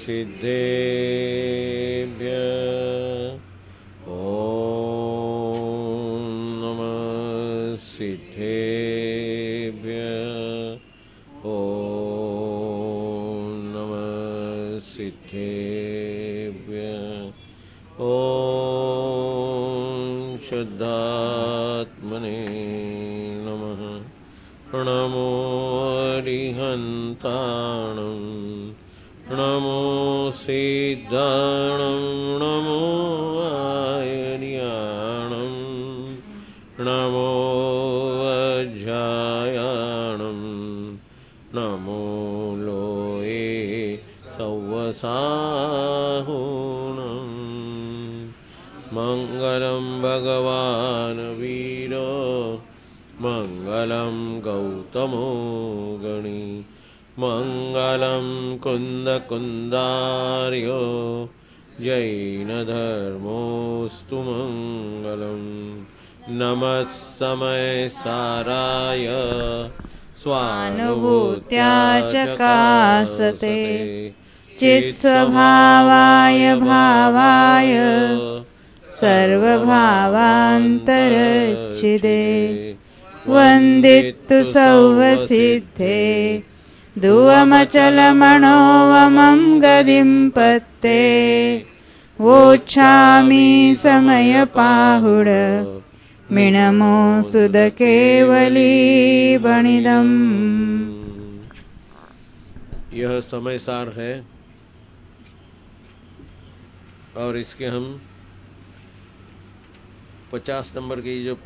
सिद्धेभ्यः ॐ नमः सिद्धेभ्यः ॐ नमः सिद्धेभ्यः ॐ शुद्धात्मने नमः। प्रणमो अरिहन्ताणं नमो सिद्धाणं नमो आयर्याणं नमो अज्जायाणं नमो लोये सव्वसाहुणं। मङ्गलं भगवान् वीरो मङ्गलं गौतमो गणी मङ्गलं कुन्दकुन्दार्यो जैनधर्मोऽस्तु मङ्गलम्। नमः समयसाराय स्वानुभूत्या चकासते चित्स्वभावाय भावाय सर्वभावान्तरच्छिदे वन्दितु सौवसिद्धे दुवमचलमणोवमं गदिं पत्ते वोच्छामि समयपाहुड मिणमो सुदकेवली बणिदम्। यह समय सार है और इसके हम 50 नंबर की जो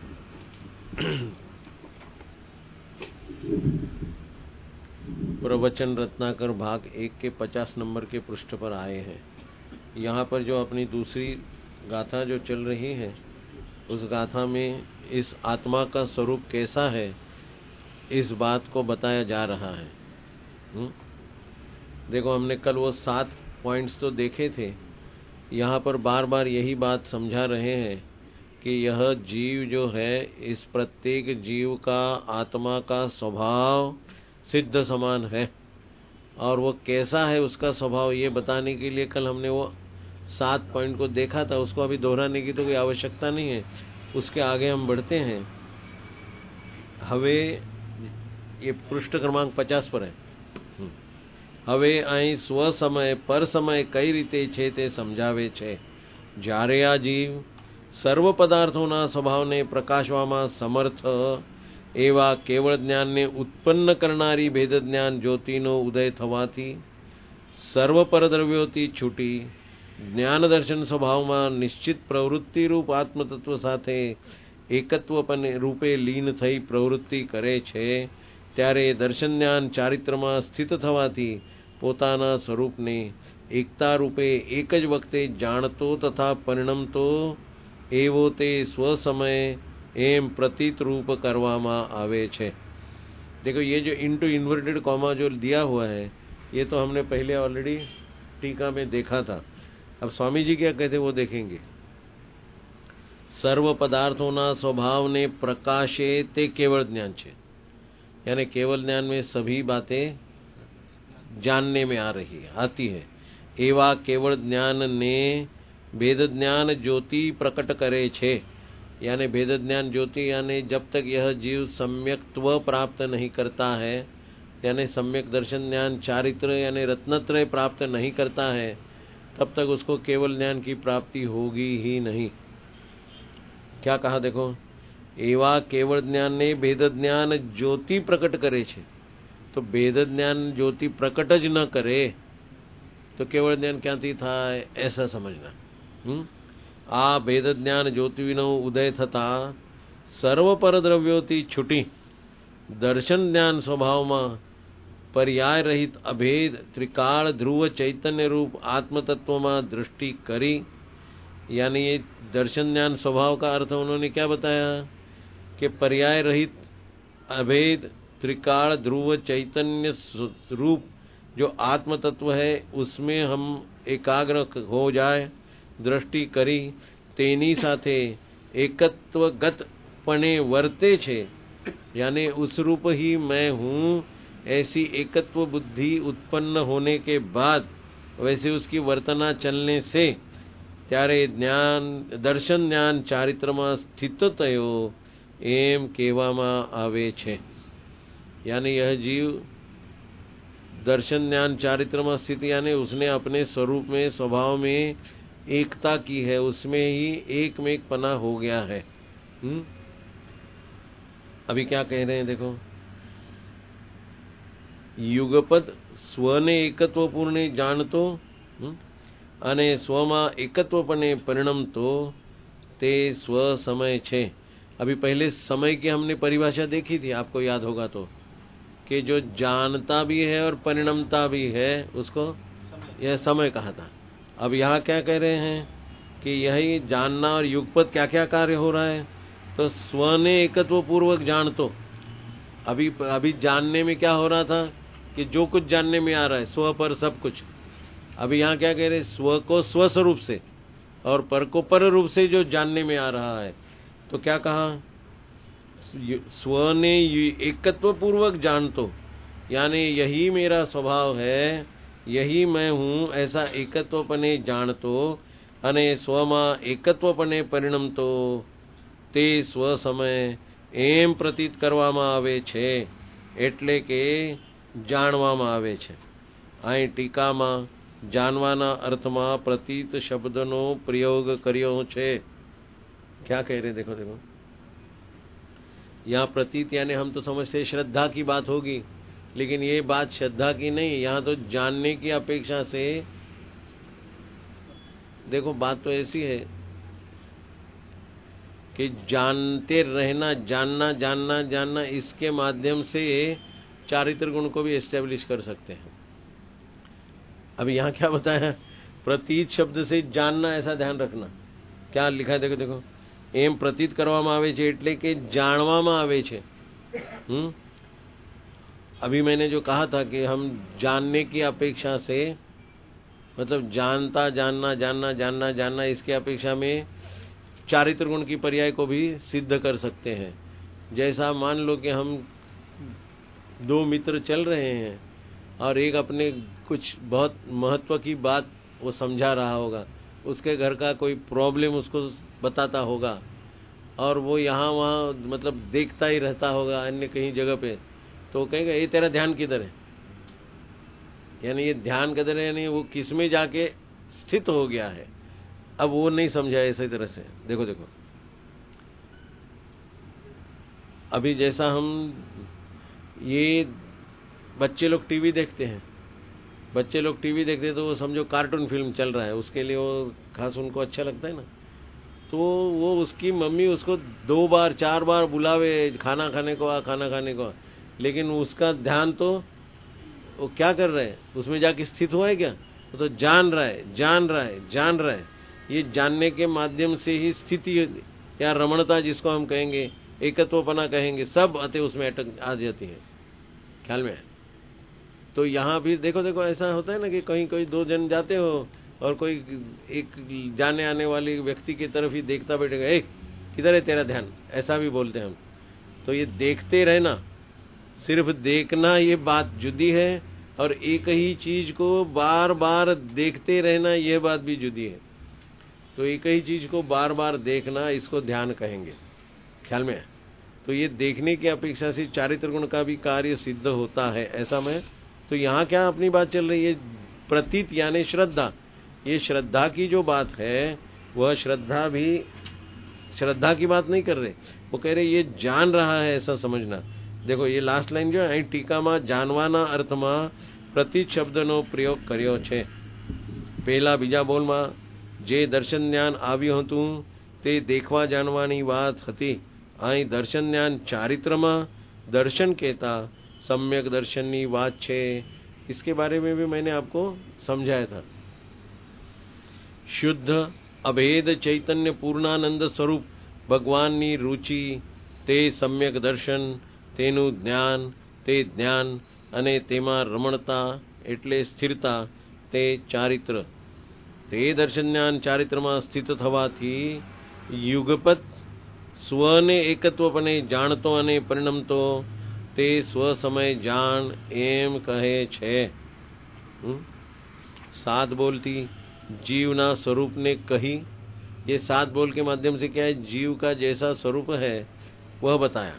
प्रवचन रत्नाकर भाग 1 के 50 नंबर के पृष्ठ पर आए हैं। यहाँ पर जो अपनी दूसरी गाथा जो चल रही है उस गाथा में इस आत्मा का स्वरूप कैसा है इस बात को बताया जा रहा है। देखो हमने कल वो 7 पॉइंट्स तो देखे थे। यहाँ पर बार बार यही बात समझा रहे हैं कि यह जीव जो है इस प्रत्येक जीव का आत्मा का स्वभाव सिद्ध समान है और वो कैसा है उसका स्वभाव ये बताने के लिए कल हमने वो 7 पॉइंट को देखा था। उसको अभी दोहराने की तो कोई आवश्यकता नहीं है। उसके आगे हम बढ़ते हैं। हवे ये पृष्ठ क्रमांक 50 पर है। હવે અહીં સ્વસમય પર સમય કઈ રીતે છે તે સમજાવે છે। જ્યારે આ જીવ સર્વ પદાર્થોના સ્વભાવને પ્રકાશવામાં સમર્થ એવા કેવળ જ્ઞાનને ઉત્પન્ન કરનારી ભેદ જ્ઞાન જ્યોતિનો ઉદય થવાથી સર્વ પરદ્રવ્યોથી છૂટી જ્ઞાન દર્શન સ્વભાવમાં નિશ્ચિત પ્રવૃત્તિ રૂપ આત્મતત્વ સાથે એકત્વ રૂપે લીન થઈ પ્રવૃત્તિ કરે છે ત્યારે દર્શન જ્ઞાન ચારિત્રમાં સ્થિત થવાથી પોતાના સ્વરૂપને એકતા રૂપે એક જ વખતે જાણતો તથા પરિણમતો એવો તે સ્વસમય एम प्रतीत रूप करवामा आवे छे। देखो ये जो इंटू इन्वर्टेड कॉमा जो दिया हुआ है ये तो हमने पहले ऑलरेडी टीका में देखा था। अब स्वामी जी क्या कहते वो देखेंगे। सर्व पदार्थों ना स्वभाव ने प्रकाशे ते केवल ज्ञान छे, यानी केवल ज्ञान में सभी बातें जानने में आ रही है आती है। एवा केवल ज्ञान ने भेद ज्ञान ज्योति प्रकट करे छे, यानी भेद ज्ञान ज्योति यानी जब तक यह जीव सम्यक्त्व प्राप्त नहीं करता है, यानी सम्यक दर्शन ज्ञान चारित्र यानी रत्नत्रय प्राप्त नहीं करता है, तब तक उसको केवल ज्ञान की प्राप्ति होगी ही नहीं। क्या कहा देखो, एवा केवल ज्ञान ने भेद ज्ञान ज्योति प्रकट करे छे। तो भेद ज्ञान ज्योति प्रकट ज न करे तो केवल ज्ञान क्यांथी थाय ऐसा समझना। आ भेद ज्ञान ज्योतिनो उदय थता सर्व परद्रव्योथी छूटी दर्शन ज्ञान स्वभाव में पर्याय रहित अभेद त्रिकाल ध्रुव चैतन्य रूप आत्म तत्व में दृष्टि करी। यानी ये दर्शन ज्ञान स्वभाव का अर्थ उन्होंने क्या बताया कि पर्याय रहित अभेद त्रिकाल ध्रुव चैतन्य रूप जो आत्म तत्व है उसमें हम एकाग्र हो जाए, दृष्टि करी तेनी साथे एकत्वगत पणे वर्ते छे, यानी उस रूप ही मैं हूँ ऐसी एकत्व बुद्धि उत्पन्न होने के बाद वैसे उसकी वर्तना चलने से ત્યારે જ્ઞાન દર્શન જ્ઞાન ચારિત્રમાં સ્થિત થયો એમ કહેવામાં આવે છે। यानी यह जीव दर्शन ज्ञान चारित्र में स्थित यानी उसने अपने स्वरूप में स्वभाव में एकता की है, उसमें ही एक में एक पना हो गया है। अभी क्या कह रहे हैं देखो, युगपद स्वने एकत्वपूर्ण जानतो અને સ્વમાં એકત્વપણે પરિણમતો તે स्व समय छे। अभी पहले समय की हमने परिभाषा देखी थी, आपको याद होगा तो, कि जो जानता भी है और परिणमता भी है उसको यह समय कहा था। अब यहाँ क्या कह रहे हैं कि यही जानना और युगपद क्या क्या कार्य हो रहा है, तो स्व ने एकत्व पूर्वक जानतो। अभी जानने में क्या हो रहा था कि जो कुछ जानने में आ रहा है स्व पर सब कुछ। अभी यहाँ क्या कह रहे, स्व को स्व स्वरूप से और पर को पर रूप से जो जानने में आ रहा है, तो क्या कहा, स्व ने एकत्व पूर्वक जानतो, यानी यही मेरा स्वभाव है, यही मैं हूँ, ऐसा एकत्वपने जानतो અને સ્વમાં એકત્વપણે પરિણમતો તે સ્વ સમય એમ પ્રતીત કરવામાં આવે છે, એટલે કે જાણવામાં આવે છે। અહીં ટીકામાં जानवाना अर्थमा प्रतीत शब्दनो प्रयोग कर्यो छे। क्या कह रहे देखो देखो, यहाँ प्रतीत यानी हम तो समझते श्रद्धा की बात होगी, लेकिन ये बात श्रद्धा की नहीं, यहाँ तो जानने की अपेक्षा से देखो बात तो ऐसी है कि जानते रहना, जानना जानना जानना, इसके माध्यम से चारित्र गुण को भी एस्टेब्लिश कर सकते हैं। अभी यहाँ क्या बताया, प्रतीत शब्द से जानना, ऐसा ध्यान रखना। क्या लिखा है देखो देखो, एम प्रतीत કરવામાં આવે છે એટલે કે જાણવામાં આવે છે। अभी मैंने जो कहा था कि हम जानने की अपेक्षा से, मतलब जानता जानना जानना जानना जानना, इसके अपेक्षा में चारित्र गुण की पर्याय को भी सिद्ध कर सकते हैं। जैसा मान लो कि हम दो मित्र चल रहे हैं और एक अपने कुछ बहुत महत्व की बात वो समझा रहा होगा, उसके घर का कोई प्रॉब्लम उसको बताता होगा, और वो यहाँ वहाँ मतलब देखता ही रहता होगा अन्य कहीं जगह पे, तो कहेगा ये तेरा ध्यान किधर है, यानी ये ध्यान किधर है, यानी वो किस में जाके स्थित हो गया है। अब वो नहीं समझा इसी तरह से। देखो देखो, अभी जैसा हम ये बच्चे लोग टीवी देखते हैं, बच्चे लोग टीवी देखते हैं तो वो समझो कार्टून फिल्म चल रहा है, उसके लिए वो खास उनको अच्छा लगता है ना, तो वो उसकी मम्मी उसको 2 बार 4 बार बुलावे, खाना खाने को आ, खाना खाने को आ, लेकिन उसका ध्यान तो वो क्या कर रहा है, उसमें जाके स्थित हुआ है क्या, वो तो जान रहा है जान रहा है जान रहा है। ये जानने के माध्यम से ही स्थिति या रमणता जिसको हम कहेंगे, एकत्वपना कहेंगे, सब आते उसमें अटक आ जाती है। ख्याल में? तो यहाँ भी देखो देखो ऐसा होता है ना कि कहीं कोई 2 जन जाते हो और कोई एक जाने आने वाली व्यक्ति की तरफ ही देखता बैठेगा, एक किधर है तेरा ध्यान, ऐसा भी बोलते हैं हम। तो ये देखते रहना, सिर्फ देखना ये बात जुदी है, और एक ही चीज को बार बार देखते रहना ये बात भी जुदी है। तो एक ही चीज को बार बार देखना, इसको ध्यान कहेंगे। ख्याल में? तो ये देखने की अपेक्षा से चारित्र गुण का भी कार्य सिद्ध होता है, ऐसा में। तो यहाँ क्या अपनी बात चल रही है, प्रतीत यानी श्रद्धा। ये श्रद्धा की जो बात है वह श्रद्धा भी श्रद्धा की बात नहीं कर रहे, वो कह रहे ये जान रहा है, ऐसा समझना। देखो ये लास्ट लाइन जो है, टीका में जानवाना अर्थ में प्रतीत शब्दनो प्रयोग कर्यो छे। पहला बीजा बोल में जे दर्शन ज्ञान आव्युं हतुं ते देखवा जानवानी बात हती। अहीं दर्शन ज्ञान चारित्र में दर्शन कहता सम्यक दर्शन की बात छे। इसके बारे में भी मैंने आपको समझाया था। शुद्ध अभेद चैतन्य पूर्णानंद स्वरूप भगवान की रुचि ते सम्यक दर्शन, तेनु ज्ञान, ते ज्ञान अने तेमा रमणता एटले स्थिरता ते चारित्र। ते दर्शन ज्ञान चारित्र में स्थित थवाथी युगपत स्वने एकत्वपणे जाणतो अने परिणमतो ते स्व समय जान एम कहे छे। 7 बोल थी, जीव ना स्वरूप ने कही। ये 7 बोल के माध्यम से क्या है, जीव का जैसा स्वरूप है वह बताया।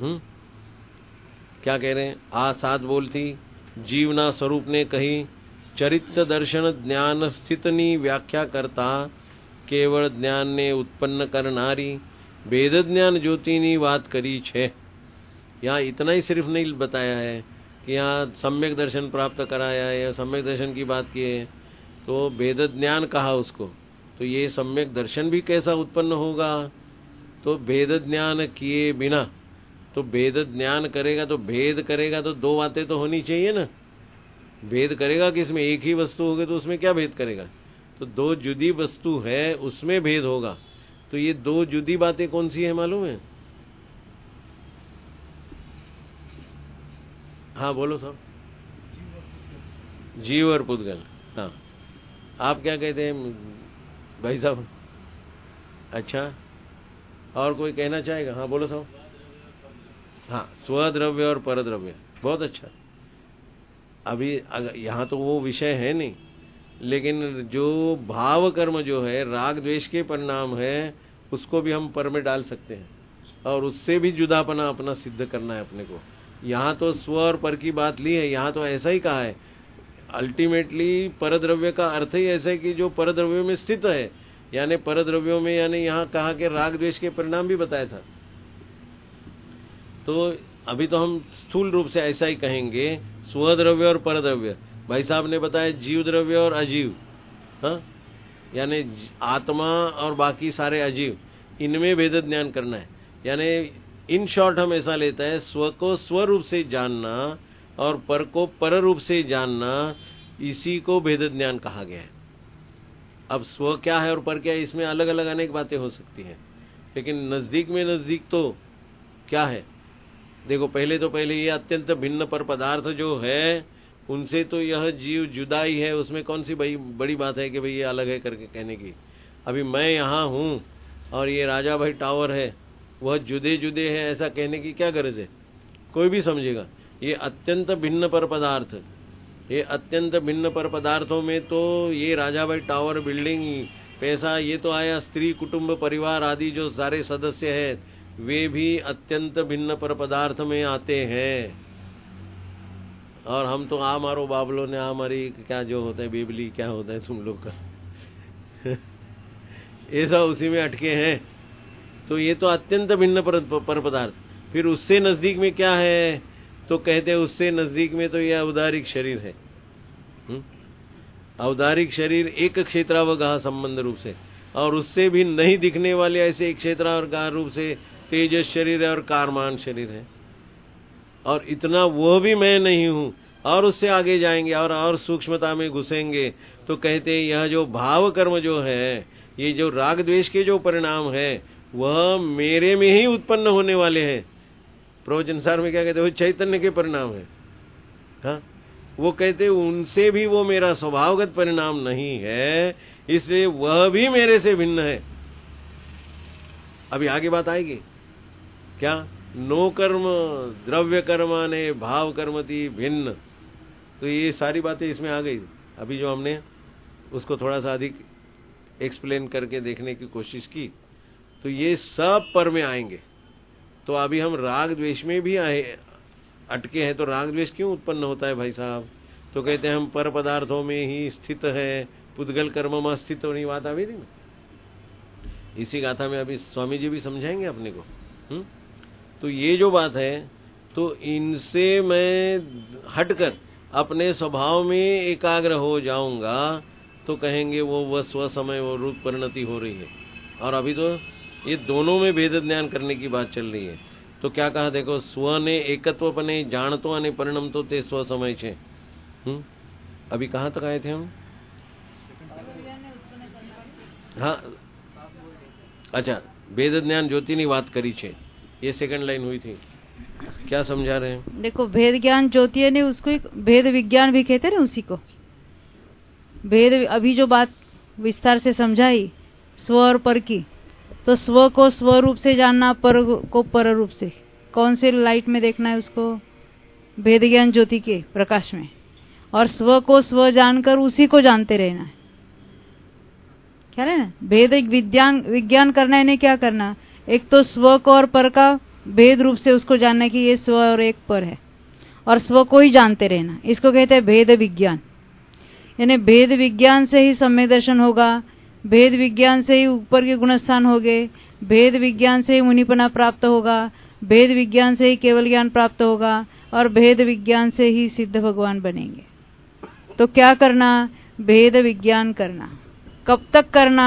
क्या कह रहे हैं, 7 बोल थी, जीव ना स्वरूप ने कही, चरित्र दर्शन ज्ञान स्थितनी व्याख्या करता, केवल ज्ञान ने उत्पन्न करनारी, वेद ज्ञान ज्योतिनी बात करी छे। यहाँ इतना ही सिर्फ नहीं बताया है कि यहाँ सम्यक दर्शन प्राप्त कराया है या सम्यक दर्शन की बात की है, तो वेद ज्ञान कहा उसको। तो ये सम्यक दर्शन भी कैसा उत्पन्न होगा, तो वेद ज्ञान किए बिना, तो वेद ज्ञान करेगा तो भेद करेगा, तो 2 बातें तो होनी चाहिए ना। भेद करेगा किसमें, एक ही वस्तु होगी तो उसमें क्या भेद करेगा, तो 2 जुदी वस्तु है उसमें भेद होगा। तो ये 2 जुदी बातें कौन सी है मालूम है? हाँ बोलो साहब। जीव और पुद्गल। हाँ, आप क्या कहते हैं भाई साहब? अच्छा, और कोई कहना चाहेगा? हाँ बोलो साहब। हाँ, स्वद्रव्य और परद्रव्य, बहुत अच्छा। अभी यहाँ तो वो विषय है नहीं, लेकिन जो भाव कर्म जो है राग द्वेष के परिणाम है, उसको भी हम पर में डाल सकते हैं और उससे भी जुदापना अपना सिद्ध करना है अपने को। यहाँ तो स्व और पर की बात ली है, यहाँ तो ऐसा ही कहा है। अल्टीमेटली परद्रव्य का अर्थ ही ऐसा है कि जो परद्रव्यों में स्थित है, यानी परद्रव्यों में, यानी यहाँ कहा कि राग द्वेष के परिणाम भी बताया था। तो अभी तो हम स्थूल रूप से ऐसा ही कहेंगे, स्वद्रव्य और परद्रव्य। भाई साहब ने बताया जीव द्रव्य और अजीव, हाँ, यानी आत्मा और बाकी सारे अजीव, इनमें भेद ज्ञान करना है। यानी इन शॉर्ट हम ऐसा लेते हैं, स्व को स्व रूप से जानना और पर को पर रूप से जानना, इसी को भेद ज्ञान कहा गया है। अब स्व क्या है और पर क्या है, इसमें अलग अलग अनेक बातें हो सकती हैं, लेकिन नजदीक में नजदीक तो क्या है, देखो पहले ये अत्यंत भिन्न पर पदार्थ जो है, उनसे तो यह जीव जुदा ही है। उसमें कौन सी बड़ी बात है कि भाई ये अलग है करके कहने की। अभी मैं यहाँ हूँ और ये राजा भाई टावर है, वह जुदे जुदे है, ऐसा कहने की क्या गरज है? कोई भी समझेगा ये अत्यंत भिन्न पर पदार्थ, ये अत्यंत भिन्न पर पदार्थों में तो ये राजा भाई टावर, बिल्डिंग, पैसा, ये तो आया, स्त्री कुटुंब परिवार आदि जो सारे सदस्य है, वे भी अत्यंत भिन्न पर पदार्थ में आते हैं। और हम तो आ मारो बाबलों ने, आ मारी क्या जो होता है, बेबली क्या होता है तुम लोग का ऐसा उसी में अटके हैं। तो ये तो अत्यंत भिन्न पर पदार्थ। फिर उससे नजदीक में क्या है, तो कहते हैं उससे नजदीक में तो यह औदारिक शरीर है। औदारिक शरीर एक क्षेत्रावगाह संबंध रूप से, और उससे भी नहीं दिखने वाले ऐसे एक क्षेत्रावगाह रूप से तेजस शरीर है और कारमान शरीर है। और इतना वो भी मैं नहीं हूं, और उससे आगे जाएंगे और सूक्ष्मता में घुसेंगे तो कहते हैं यह जो भाव कर्म जो है, ये जो राग द्वेष के जो परिणाम है, वह मेरे में ही उत्पन्न होने वाले हैं। प्रवचनसार में क्या कहते हैं, वो चैतन्य के परिणाम है। हाँ, वो कहते उनसे भी वो मेरा स्वभावगत परिणाम नहीं है, इसलिए वह भी मेरे से भिन्न है। अभी आगे बात आएगी क्या, नो कर्म द्रव्य कर्माने भाव कर्मति भिन्न। तो ये सारी बातें इसमें आ गई। अभी जो हमने उसको थोड़ा सा अधिक एक्सप्लेन करके देखने की कोशिश की, तो ये सब पर में आएंगे। तो अभी हम राग द्वेष में भी आए अटके हैं। तो राग द्वेष क्यों उत्पन्न होता है भाई साहब, तो कहते हैं हम पर पदार्थों में ही स्थित है, पुद्गल कर्म में स्थित होने की बात अभी नहीं। इसी गाथा में अभी स्वामी जी भी समझाएंगे अपने को। तो ये जो बात है, तो इनसे मैं हटकर अपने स्वभाव में एकाग्र हो जाऊंगा तो कहेंगे वो स्व समय वो रूप परिणति हो रही है। और अभी तो ये दोनों में भेद ज्ञान करने की बात चल रही है। तो क्या कहा देखो, स्व ने एकत्व पने जानतो अने परिणम तो ते स्व समय छे। अभी कहाँ तक आए थे हम? हाँ, अच्छा, भेद ज्ञान ज्योतिनी बात करी छे, ये सेकंड लाइन हुई थी। क्या समझा रहे हैं? देखो, भेद ज्ञान ज्योति ने उसको एक भेद विज्ञान भी कहते हैं ना, उसी को भेद। अभी जो बात विस्तार से समझाई स्व और पर की, तो स्व को स्व रूप से जानना, पर को पर रूप से, कौन से लाइट में देखना है उसको, भेद ज्ञान ज्योति के प्रकाश में। और स्व को स्व जानकर उसी को जानते रहना है। क्या है ना, भेद विज्ञान करना है। क्या करना, एक तो स्व को और पर का भेद रूप से उसको जानना कि ये स्व और एक पर है, और स्व को ही जानते रहना, इसको कहते हैं भेद विज्ञान। यानी भेद विज्ञान से ही सम्यक दर्शन होगा, भेद विज्ञान से ही ऊपर के गुणस्थान होंगे, भेद विज्ञान से ही मुनिपना प्राप्त होगा, भेद विज्ञान से ही केवल ज्ञान प्राप्त होगा, और भेद विज्ञान से ही सिद्ध भगवान बनेंगे। तो क्या करना, भेद विज्ञान करना। कब तक करना,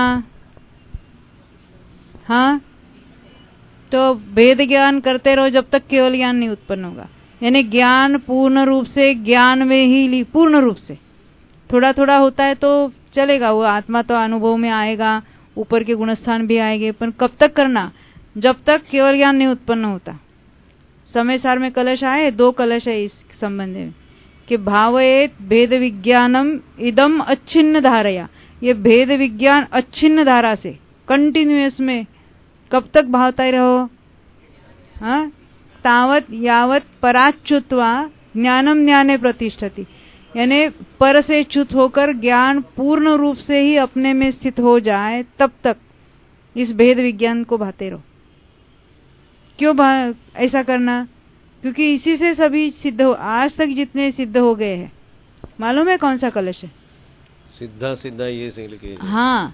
हाँ, तो भेद ज्ञान करते रहो जब तक केवल ज्ञान नहीं उत्पन्न होगा। यानी ज्ञान पूर्ण रूप से ज्ञान में ही पूर्ण रूप से, थोड़ा थोड़ा होता है तो चलेगा, वो आत्मा तो अनुभव में आएगा, ऊपर के गुणस्थान भी आएंगे, पर कब तक करना, जब तक केवल ज्ञान नहीं उत्पन्न होता। समय सार में कलश आए, 2 कलश है इस संबंध में कि भावयेत भेद विज्ञानम इदम अच्छिन्न धारया। ये भेद विज्ञान अच्छिन्न धारा से कंटिन्यूअस में कब तक भावता ही रहो, हाँ, तावत यावत पराच्युत्वा ज्ञानम ज्ञाने प्रतिष्ठति। यानी पर से च्युत होकर ज्ञान पूर्ण रूप से ही अपने में स्थित हो जाए, तब तक इस भेद विज्ञान को भाते रहो। क्यों ऐसा करना, क्योंकि इसी से सभी सिद्ध हो, आज तक जितने सिद्ध हो गए हैं। मालूम है कौन सा कलश है, सिद्धा सिद्धा ये से लिखे, हाँ,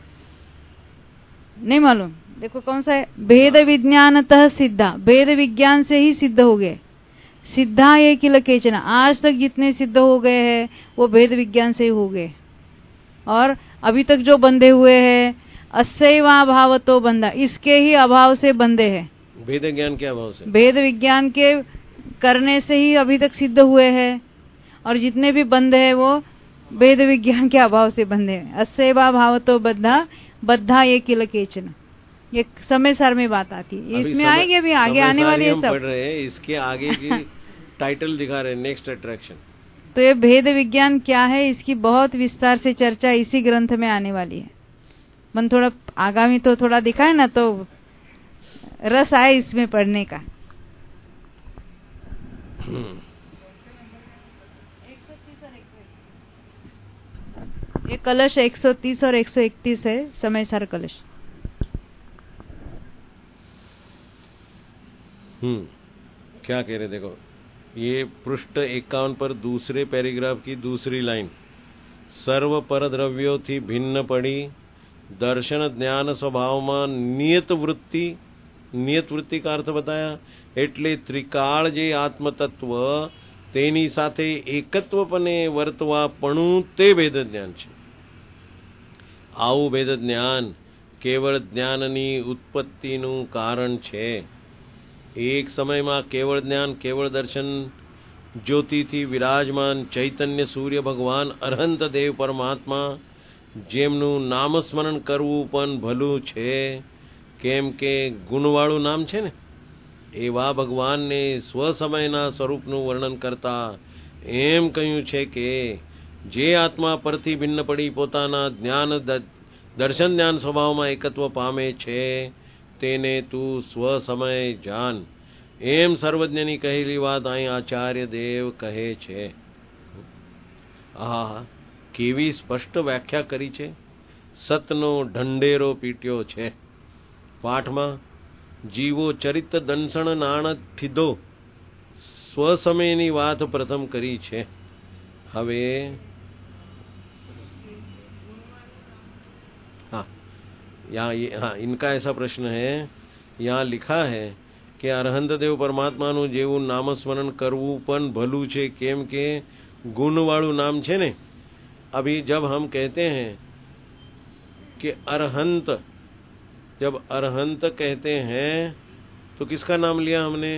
नहीं मालूम, देखो कौन सा है, भेद विज्ञानतः सिद्धा, भेद विज्ञान से ही सिद्ध हो गए। सिद्धा ये किल केचना, आज तक जितने सिद्ध हो गए हैं वो भेद विज्ञान से ही हो गए। और अभी तक जो बंधे हुए हैं, अस्यैवाभाव तो बंधा, इसके ही अभाव से बंधे हैं। भेद ज्ञान के अभाव से, भेद विज्ञान के करने से ही अभी तक सिद्ध हुए हैं, और जितने भी बंध है वो भेद विज्ञान के अभाव से बंधे हैं। अस्यैवाभाव तो बद्धा, बद्धा ये किल केचना, ये समय सार में बात आती है, इसमें आएगी अभी आगे आने वाली है सब। पढ़ रहे हैं इसके आगे की टाइटल दिखा रहे हैं, नेक्स्ट अट्रैक्शन। तो ये भेद विज्ञान क्या है, इसकी बहुत विस्तार से चर्चा इसी ग्रंथ में आने वाली है। मन थोड़ा आगामी तो थोड़ा दिखाए ना, तो रस आए इसमें पढ़ने का। ये कलश 130 और 131 है, समय सार कलश। क्या कह रहे, देखो ये पृष्ठ 51 पर दूसरे पैराग्राफ की दूसरी लाइन, सर्व पर द्रव्यो थी भिन्न पड़ी दर्शन ज्ञान स्वभाव में नियत वृत्ति का अर्थ बताया, એટલે ત્રિકાળ જે આત્મતત્વ તેની સાથે એકત્વપણે વર્તવા પણું તે ભેદ જ્ઞાન છે। આવું ભેદ જ્ઞાન કેવળ જ્ઞાનની ઉત્પત્તિનું કારણ છે। एक समय में केवल ज्ञान केवल दर्शन ज्योति थी विराजमान चैतन्य सूर्य भगवान अरहंत देव परमात्मा जेमनु नाम स्मरण करवू पण भलू छे, केम के गुणवाळू नाम छे ने, एवा भगवान ने स्वसमयना स्वरूपनु वर्णन करता एम कह्यु छे के जे आत्मा परथी भिन्न पड़ी पोताना ज्ञान दर्शन ज्ञान स्वभाव में एकत्व पामे छे तेने तू स्वसमय जान। एम सर्वज्ञनी कहेली बात अहीं आचार्य देव कहे छे। आहा, केवी स्पष्ट व्याख्या करी छे। सतनो ढंढेरो पीट्यो छे। पाठ में जीवो चरित दंसण नाण थीधो स्वसमयनी वात प्रथम करी छे। हवे यहाँ इनका ऐसा प्रश्न है, यहाँ लिखा है कि अरहंत देव परमात्मानु जेवू नाम स्मरण करवू पण भलू छे, केम के गुणवाळू नाम छे ने। अभी जब हम कहते हैं कि अरहंत, जब अरहंत कहते हैं तो किसका नाम लिया हमने?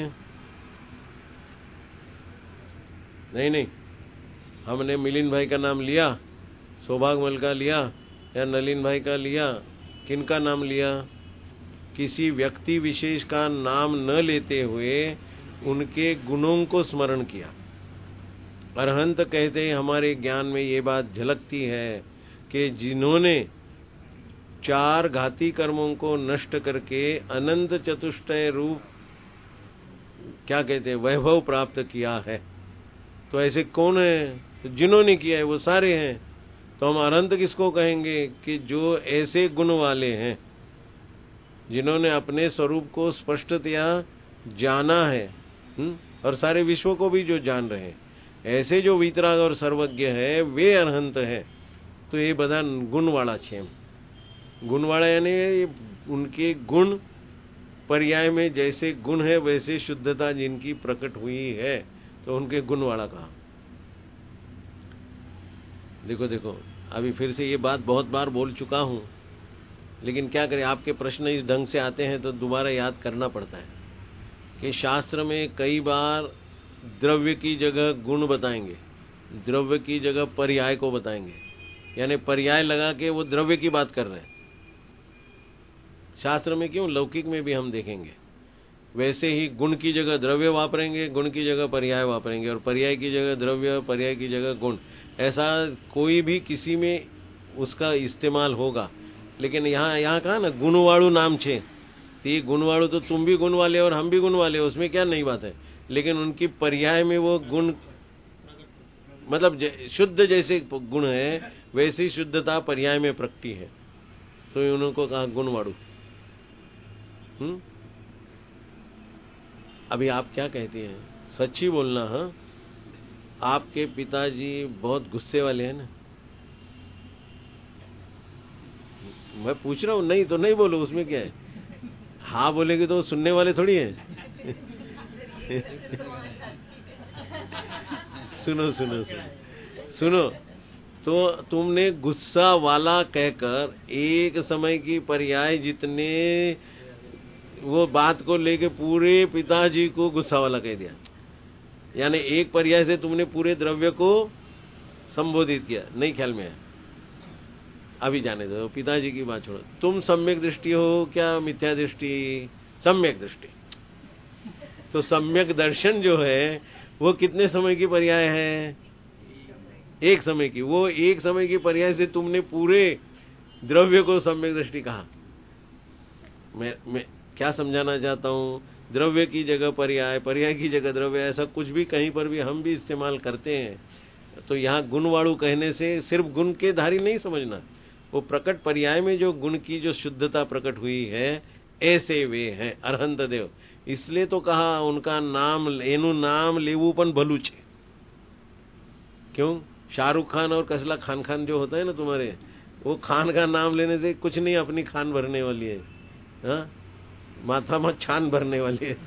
नहीं, हमने मिलिंद भाई का नाम लिया, सौभाग्यमल का लिया या नलिन भाई का लिया, किनका नाम लिया? किसी व्यक्ति विशेष का नाम न लेते हुए उनके गुणों को स्मरण किया। अरहंत कहते हैं हमारे ज्ञान में ये बात झलकती है कि जिन्होंने 4 घाती कर्मों को नष्ट करके अनंत चतुष्टय रूप क्या कहते हैं वैभव प्राप्त किया है, तो ऐसे कौन है? तो जिन्होंने किया है वो सारे हैं। तो हम अनंत किसको कहेंगे? कि जो ऐसे गुण वाले हैं, जिन्होंने अपने स्वरूप को स्पष्टतया जाना है, और सारे विश्व को भी जो जान रहे हैं, ऐसे जो वीतराग और सर्वज्ञ है वे अरहंत है। तो ये બધા गुणवाળા છે એમ। गुणवाળા यानी उनके गुण पर्याय में जैसे गुण है वैसे शुद्धता जिनकी प्रकट हुई है, तो उनके गुणवाળા कहा। देखो देखो, अभी फिर से ये बात बहुत बार बोल चुका हूं, लेकिन क्या करें, आपके प्रश्न इस ढंग से आते हैं तो दोबारा याद करना पड़ता है कि शास्त्र में कई बार द्रव्य की जगह गुण बताएंगे, द्रव्य की जगह पर्याय को बताएंगे, यानी पर्याय लगा के वो द्रव्य की बात कर रहे हैं। शास्त्र में क्यों, लौकिक में भी हम देखेंगे। वैसे ही गुण की जगह द्रव्य वापरेंगे, गुण की जगह पर्याय वापरेंगे, और पर्याय की जगह द्रव्य, पर्याय की जगह गुण। ऐसा कोई भी किसी में उसका इस्तेमाल होगा। लेकिन यहाँ कहा ना गुणवाड़ू नाम छे, तो ये गुणवाड़ू तो तुम भी गुण वाले और हम भी गुण वाले, उसमें क्या नई बात है। लेकिन उनकी पर्याय में वो गुण, मतलब शुद्ध जैसे गुण है वैसी शुद्धता पर्याय में प्रकटी है, तो उनको कहा गुणवाड़ू। अभी आप क्या कहती हैं? सच्ची बोलना। हाँ, आपके पिताजी बहुत गुस्से वाले हैं ना? मैं पूछ रहा हूं, नहीं तो नहीं बोलो, उसमें क्या है। हाँ बोलेगी तो सुनने वाले थोड़ी हैं। सुनो सुनो सुनो सुनो, तो तुमने गुस्सा वाला कहकर एक समय की पर्याय जितने वो बात को लेके पूरे पिताजी को गुस्सा वाला कह दिया, यानी एक पर्याय से तुमने पूरे द्रव्य को संबोधित किया। नहीं ख्याल में है? अभी जाने दो, पिताजी की बात छोड़ो। तुम सम्यक दृष्टि हो क्या मिथ्या दृष्टि? सम्यक दृष्टि। तो सम्यक दर्शन जो है वो कितने समय की पर्याय है? एक समय की। वो एक समय की पर्याय से तुमने पूरे द्रव्य को सम्यक दृष्टि कहा। मैं क्या समझाना चाहता हूं, द्रव्य की जगह पर्याय, पर्याय की जगह द्रव्य, ऐसा कुछ भी कहीं पर भी हम भी इस्तेमाल करते हैं। तो यहाँ गुणवाड़ू कहने से सिर्फ गुण के धारी नहीं समझना, वो प्रकट पर्याय में जो गुण की जो शुद्धता प्रकट हुई है, ऐसे वे हैं अरहंत देव। इसलिए तो कहा उनका नाम, एनु नाम लेवू पण भलू छे। क्यों? शाहरुख खान और कसला खान खान जो होता है ना तुम्हारे, वो खान का नाम लेने से कुछ नहीं अपनी खान भरने वाली है, हाँ? माथा में छान भरने वाली है।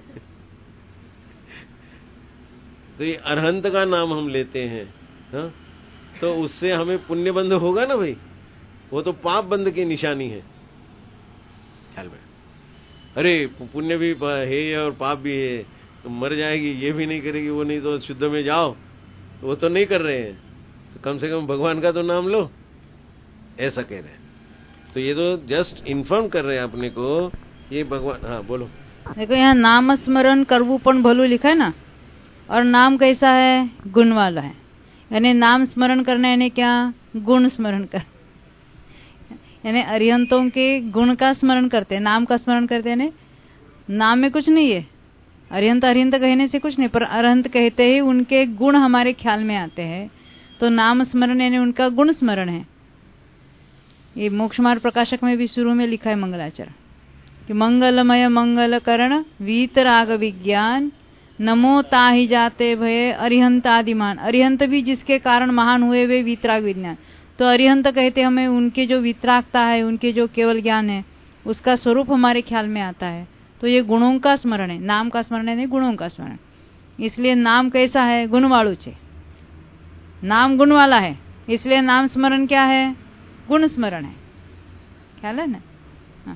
तो ये अरहंत का नाम हम लेते हैं, हाँ? तो उससे हमें पुण्य बंध होगा ना भाई, वो तो पाप बंध की निशानी है। ख्याल में, अरे पुण्य भी है और पाप भी है, तो मर जाएगी, ये भी नहीं करेगी, वो नहीं तो शुद्ध में जाओ, वो तो नहीं कर रहे हैं, तो कम से कम भगवान का तो नाम लो, ऐसा कह रहे हैं। तो ये तो जस्ट इन्फॉर्म कर रहे हैं अपने को, ये भगवान। हाँ बोलो। देखो यहाँ नाम स्मरण करवू पण भलू लिखा है ना, और नाम कैसा है? गुण वाला है। यानी नाम स्मरण करना यानी क्या? गुण स्मरण कर, यानी अरिहंतों के गुण का स्मरण करते हैं, नाम का स्मरण करते हैं। नाम में कुछ नहीं है, अरिहंत अरिहंत कहने से कुछ नहीं, पर अरहंत कहते ही उनके गुण हमारे ख्याल में आते हैं। तो नाम स्मरण यानी उनका गुण स्मरण है। ये मोक्ष मार्ग प्रकाशक में भी शुरू में लिखा है मंगलाचरण कि मंगलमय मंगल करण वीतराग विज्ञान नमो ताहि जाते भय अरिहंत आदिमान। अरिहंत भी जिसके कारण महान हुए वे वीतराग विज्ञान। तो अरिहंत कहते हमें उनके जो वितरागता है, उनके जो केवल ज्ञान है, उसका स्वरूप हमारे ख्याल में आता है। तो ये गुणों का स्मरण है, नाम का स्मरण है नहीं, गुणों का स्मरण। इसलिए नाम कैसा है? गुणवाड़ू छे। नाम गुण वाला है, इसलिए नाम स्मरण क्या है? गुण स्मरण है। ख्याल है ना? हाँ।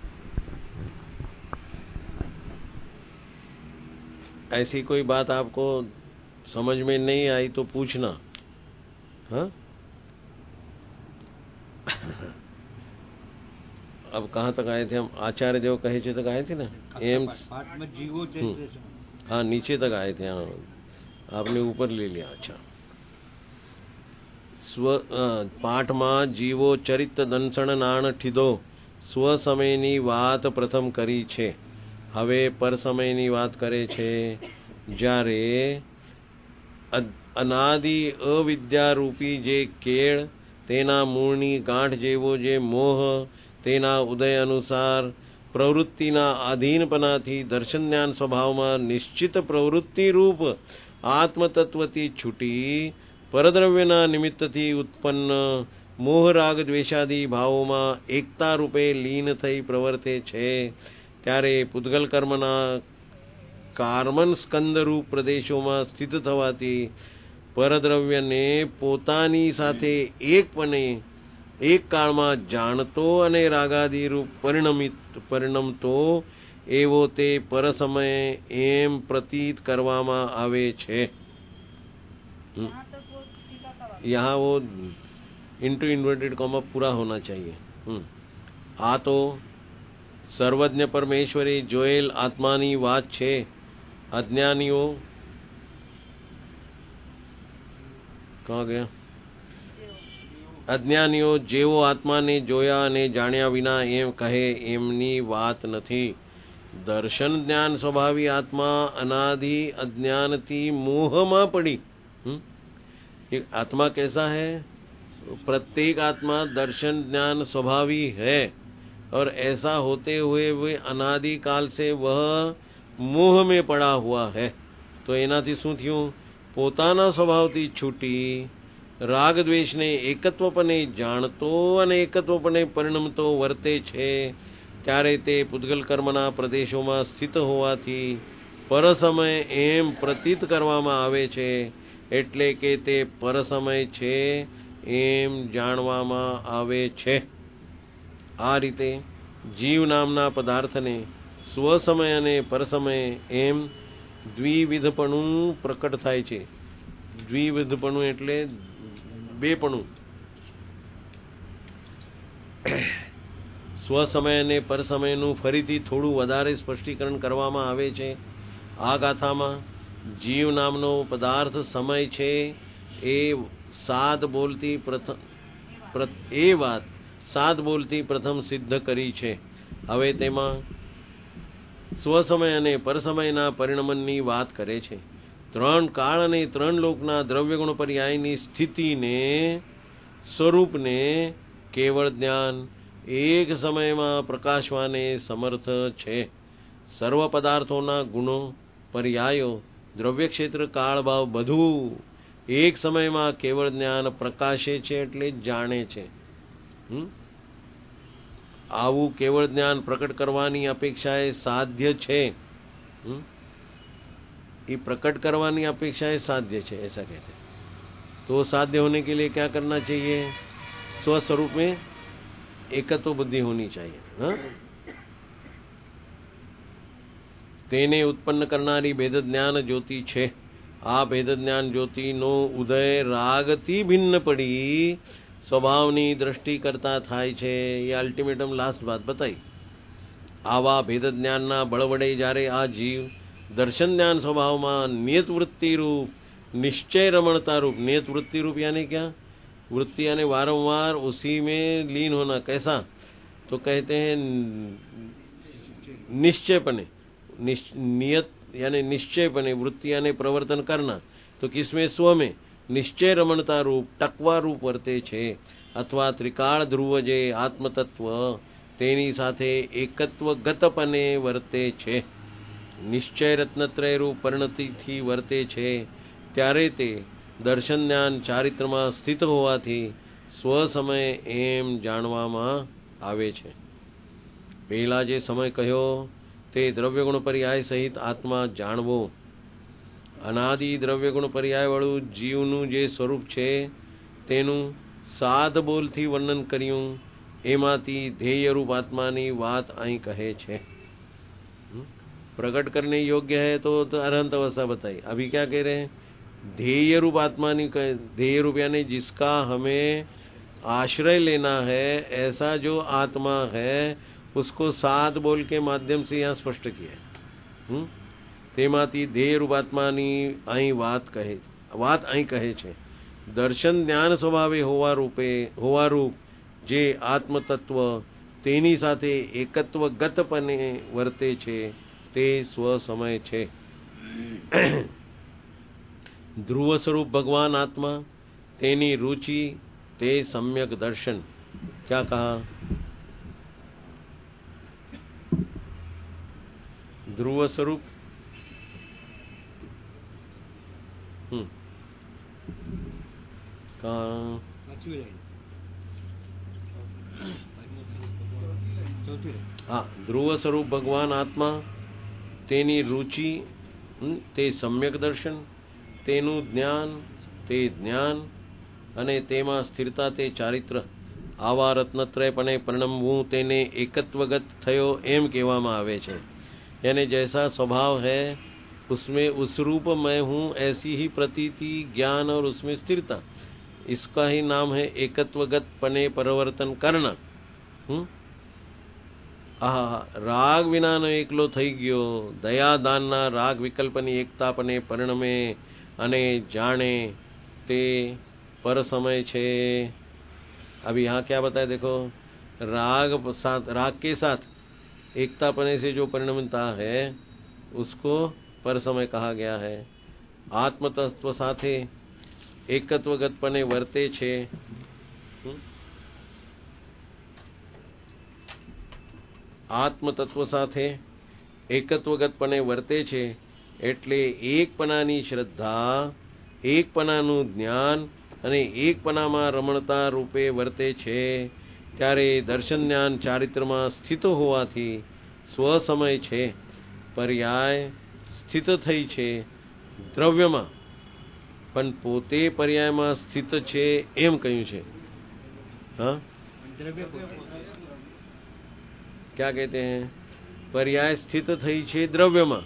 ऐसी कोई बात आपको समझ में नहीं आई तो पूछना। हाँ? अब कहाँ तक आए थे हम? आचार्य देव कहे तक आए थे ना, एम्स। हाँ नीचे तक आए थे। हाँ आपने ऊपर ले लिया। अच्छा, पाठ में जीवो चरित दंसण नाण ठीदो स्व समयनी વાત પ્રથમ કરી છે। હવે પર સમયની વાત કરે છે। જ્યારે અનાદિ અવિદ્યારૂપી જે કેળ, તેના મૂળની ગાંઠ જેવો જે મોહ, તેના ઉદય અનુસાર પ્રવૃત્તિના આધીનપનાથી દર્શન જ્ઞાન સ્વભાવમાં નિશ્ચિત પ્રવૃત્તિરૂપ આત્મતત્વથી છૂટી પરદ્રવ્યના નિમિત્તથી ઉત્પન્ન મોહ રાગ દ્વેષાદી ભાવોમાં એકતા રૂપે લીન થઈ પ્રવર્તે છે, ત્યારે પૂતગલ કર્મના કાર્મન સ્કંદરૂપ પ્રદેશોમાં સ્થિત થવાથી પરદ્રવ્યને પોતાની સાથે એક કાળમાં જાણતો અને રાગાદિરૂપ પરિણમતો એવો તે પરસમય એમ પ્રતીત કરવામાં આવે છે. यहाँ वो इंटू इन्वर्टेड कॉमा पूरा होना चाहिए. आ तो સર્વજ્ઞ પરમેશ્વરે જોયેલ આત્માની વાત છે. અજ્ઞાનીઓ કહા ગયા? અજ્ઞાનીઓ જેવો આત્માને જોયા અને જાણ્યા વિના એમ કહે એમની વાત નથી. દર્શન જ્ઞાન સ્વભાવી આત્મા અનાદि अज्ञानती मोहમાં પડી. आत्मा कैसा है? प्रत्येक आत्मा दर्शन ज्ञान स्वभावी है और ऐसा होते हुए वे अनादि काल से वह मोह में पड़ा हुआ है. तो एनाथी શું થયું? પોતાના સ્વભાવથી છૂટી રાગ દ્વેષને એકત્વપણે જાણતો અને એકત્વપણે પરિણમતો વર્તે છે, ત્યારે તે પૂતગલ કર્મના પ્રદેશોમાં સ્થિત હોવાથી પરસમય એમ પ્રતીત કરવામાં આવે છે. એટલે કે તે પરસમય છે એમ જાણવામાં આવે છે. આ રીતે જીવ નામના પદાર્થને સ્વસમય અને પરસમય એમ દ્વિવિધપણું પ્રકટ થાય છે. દ્વિવિધપણું એટલે બેપણું. સ્વસમય અને પરસમયનું ફરીથી થોડું વધારે સ્પષ્ટીકરણ કરવામાં આવે છે આ ગાથામાં. જીવ નામનો પદાર્થ સમય છે એ વાત સાત બોલતી પ્રથમ સિદ્ધ કરી છે. હવે તેમાં સ્વસમય અને પરસમયના પરિણમનની વાત કરે છે. 3 કાળ અને 3 લોકના દ્રવ્યગુણ પર્યાયની સ્થિતિને સ્વરૂપને કેવળ જ્ઞાન એક સમયમાં પ્રકાશવાને સમર્થ છે. સર્વ પદાર્થોના ગુણો પર્યાયો દ્રવ્ય ક્ષેત્ર કાળ ભાવ બધું એક સમયમાં કેવળ જ્ઞાન પ્રકાશે છે એટલે જાણે છે. આવું કેવળ જ્ઞાન પ્રકટ કરવાની અપેક્ષાએ સાધ્ય છે. ये प्रकट करवानी अपेक्षाएं साध्य है, ऐसा कहते हैं. तो साध्य होने के लिए क्या करना चाहिए? स्वस्वरूप में एकत्व बुद्धि होनी चाहिए. તેને ઉત્પન્ન કરનારી ભેદ જ્ઞાન જ્યોતિ છે. આ ભેદ જ્ઞાન જ્યોતિનો ઉદય રાગથી ભિન્ન પડી સ્વભાવની દ્રષ્ટિ કરતા થાય છે. એ અલ્ટિમેટમ લાસ્ટ વાત બતાવી. આવા ભેદ જ્ઞાનના બળ વડે જ્યારે આ જીવ दर्शन ज्ञान स्वभाव में नियत वृत्ति रूप निश्चय रमणता रूप, नियत वृत्ति रूप यानी क्या? वृत्ति यानी वारंवार उसी में लीन होना. कैसा? तो कहते हैं निश्चयपने. नियत यानी निश्चयपने, वृत्ति यानी प्रवर्तन करना. तो किसमें? स्व में निश्चय रमणता रूप टकवा रूप वर्ते छे. अथवा त्रिकाल ध्रुव जे आत्मतत्व तेनी साथे एकत्व गतपने वर्ते छे. નિશ્ચય રત્નત્રય રૂપ પરિણતિથી વર્તે છે. ત્યારે તે દર્શન જ્ઞાન ચારિત્રમાં સ્થિત હોવાથી સ્વસમય એમ જાણવામાં આવે છે. પહેલા જે સમય કહ્યો તે દ્રવ્યગુણ પર્યાય સહિત આત્મા જાણવો. અનાદિ દ્રવ્યગુણ પર્યાયવાળું જીવનું જે સ્વરૂપ છે તેનું સાદ બોલથી વર્ણન કર્યું. એમાંથી ધ્યેયરૂપ આત્માની વાત અહીં કહે છે. प्रकट करने योग्य है तो अरहंत अवस्था बताई. अभी क्या कह रहे हैं? ध्येय रूप आत्मा नहीं कहे. ध्येय रूप यानी जिसका हमें आश्रय लेना है, ऐसा जो आत्मा है उसको सात बोल के माध्यम से यहाँ स्पष्ट किया है. तेमाती ध्येय रूप आत्मानी અહીં વાત અહીં કહે છે. દર્શન જ્ઞાન સ્વભાવે હોવા રૂપ જે આત્મતત્વ તેની સાથે એકત્વ ગતપણે વર્તે છે તે સ્વસમય છે. ध्रुव स्वरूप भगवान आत्मा तेनी रुचि ते सम्यक दर्शन। क्या कहा? ध्रुव स्वरूप कहाँ? हाँ, ध्रुव स्वरूप भगवान आत्मा तेनी रुचि ते सम्यक दर्शन, तेनु ज्ञान ते ज्ञान અને તેમાં સ્થિરતા તે ચારિત્ર આવા રત્નત્રયપણે પરિણમવું તેને एकत्वगत થયો એમ કહેવામાં આવે છે। यानी जैसा स्वभाव है उसमें उस रूप मैं हूँ ऐसी ही प्रतीति ज्ञान और उसमें स्थिरता, इसका ही नाम है एकत्वगत पने परिवर्तन करना। રાગ વિનાનો એકલો થઈ ગયો, દયાદાનના રાગ વિકલ્પની એકતાપને પરિણમે અને જાણે તે पर समय छे। अभी यहाँ क्या बताया देखो, राग के साथ एकता पने से जो परिणमता है उसको पर समय कहा गया है। आत्म तत्व साथे एकत्वगत पने वर्ते छे। आत्म तत्व साथे एकत्वगत पने वर्ते छे એટલે એકપણાની શ્રદ્ધા, એકપણાનું જ્ઞાન અને એકપણામાં રમણતા રૂપે વર્તે છે। ત્યારે દર્શન જ્ઞાન ચારિત્રમાં સ્થિત હોવાથી સ્વસમય છે, પર્યાય સ્થિત થઈ છે દ્રવ્યમાં, પણ પોતે પર્યાયમાં સ્થિત છે એમ કહ્યું છે। हाँ, क्या कहते हैं? पर्याय स्थित થઈ છે દ્રવ્યમાં।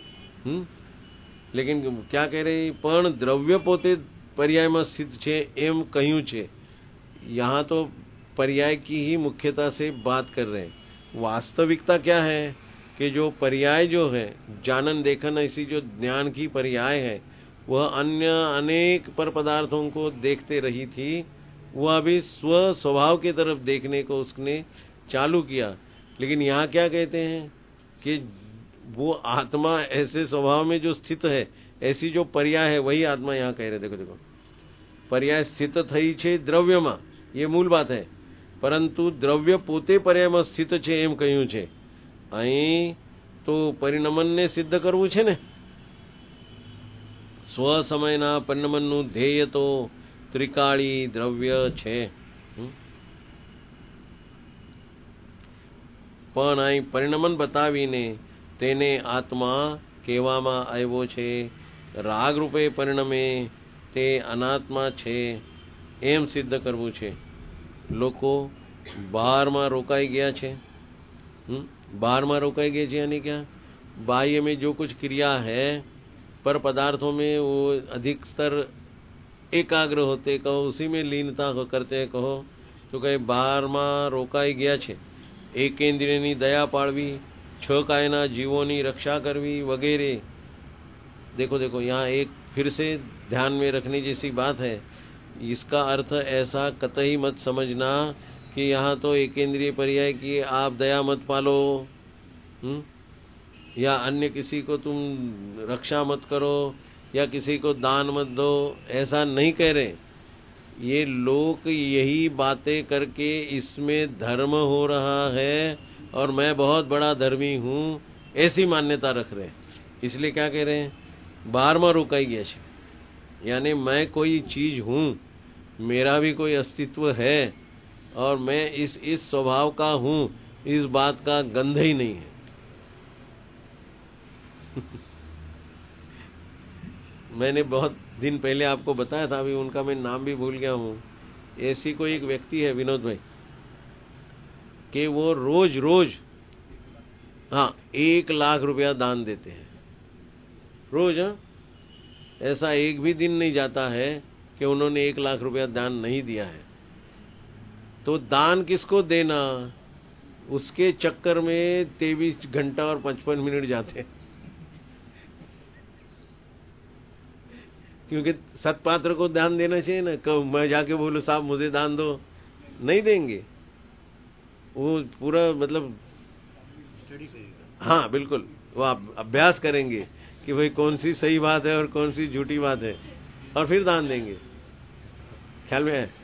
लेकिन क्या कह रहे? पण द्रव्य पोते पर्याय में स्थित छे एम कहूं छे। यहाँ तो पर्याय की ही मुख्यता से बात कर रहे हैं। वास्तविकता क्या है कि जो पर्याय जो है, जानन देखन ऐसी जो ज्ञान की पर्याय है, वह अन्य अनेक पर पदार्थों को देखते रही थी, वह अभी स्व स्वभाव की तरफ देखने को उसने चालू किया। लेकिन यहाँ क्या कहते हैं कि वो आत्मा ऐसे स्वभाव में जो स्थित है, ऐसी जो पर्याय है वही आत्मा यहाँ कह रहे। देखो देखो, पर्याय स्थित थई छे द्रव्यમાં, ये मूल बात है, परंतु द्रव्य पोते पर्यायમાં स्थित છે એમ કહ્યું છે। અહીં તો પરિણમનને સિદ્ધ કરવું છે ને। સ્વસમયના પરિણમનનું ધ્યેય તો ત્રિકાળી દ્રવ્ય છે। પણ અહીં પરિણમન બતાવીને તેને આત્મા કહેવામાં આવ્યો છે। રાગ રૂપે પરિણમે તે અનાત્મા છે એમ સિદ્ધ કરવું છે। લોકો બહારમાં રોકાઈ ગયા છે। બહારમાં રોકાઈ ગયા છે यानी क्या? बाह्य में जो कुछ क्रिया है, पर पदार्थों में वो अधिक स्तर एकाग्र होते कहो, उसी में लीनता करते कहो तो कहे બહારમાં રોકાઈ ગયા છે। એકેન્દ્રિયની દયા પાળવી, છ કાયના જીવોની રक्षा करवी वगैरह। देखो देखो, यहाँ एक फिर से ध्यान में रखने जैसी बात है। इसका अर्थ ऐसा कतई मत समझना कि यहाँ तो एकेंद्रीय पर्याय की आप दया मत पालो, या अन्य किसी को तुम रक्षा मत करो, या किसी को दान मत दो, ऐसा नहीं कह रहे। ये लोग यही बातें करके इसमें धर्म हो रहा है और मैं बहुत बड़ा धर्मी हूँ ऐसी मान्यता रख रहे हैं। इसलिए क्या कह रहे हैं? 12वां रोकाई गया है, यानी मैं कोई चीज हूँ, मेरा भी कोई अस्तित्व है और मैं इस स्वभाव का हूँ, इस बात का गंध ही नहीं है। मैंने बहुत दिन पहले आपको बताया था, अभी उनका मैं नाम भी भूल गया हूँ। ऐसी कोई एक व्यक्ति है विनोद भाई, कि वो रोज रोज 1 लाख रुपया दान देते हैं रोज। ऐसा एक भी दिन नहीं जाता है कि उन्होंने 1 लाख रुपया दान नहीं दिया है। तो दान किसको देना, उसके चक्कर में 23 घंटा और 55 मिनट जाते हैं। क्योंकि सत्पात्र को दान देना चाहिए ना। कब मैं जाके बोलूं साहब मुझे दान दो, नहीं देंगे। वो पूरा मतलब स्टडी करेगा। बिल्कुल, वो अभ्यास करेंगे कि भाई कौन सी सही बात है और कौन सी झूठी बात है। और फिर दान देंगे। ख्याल में है?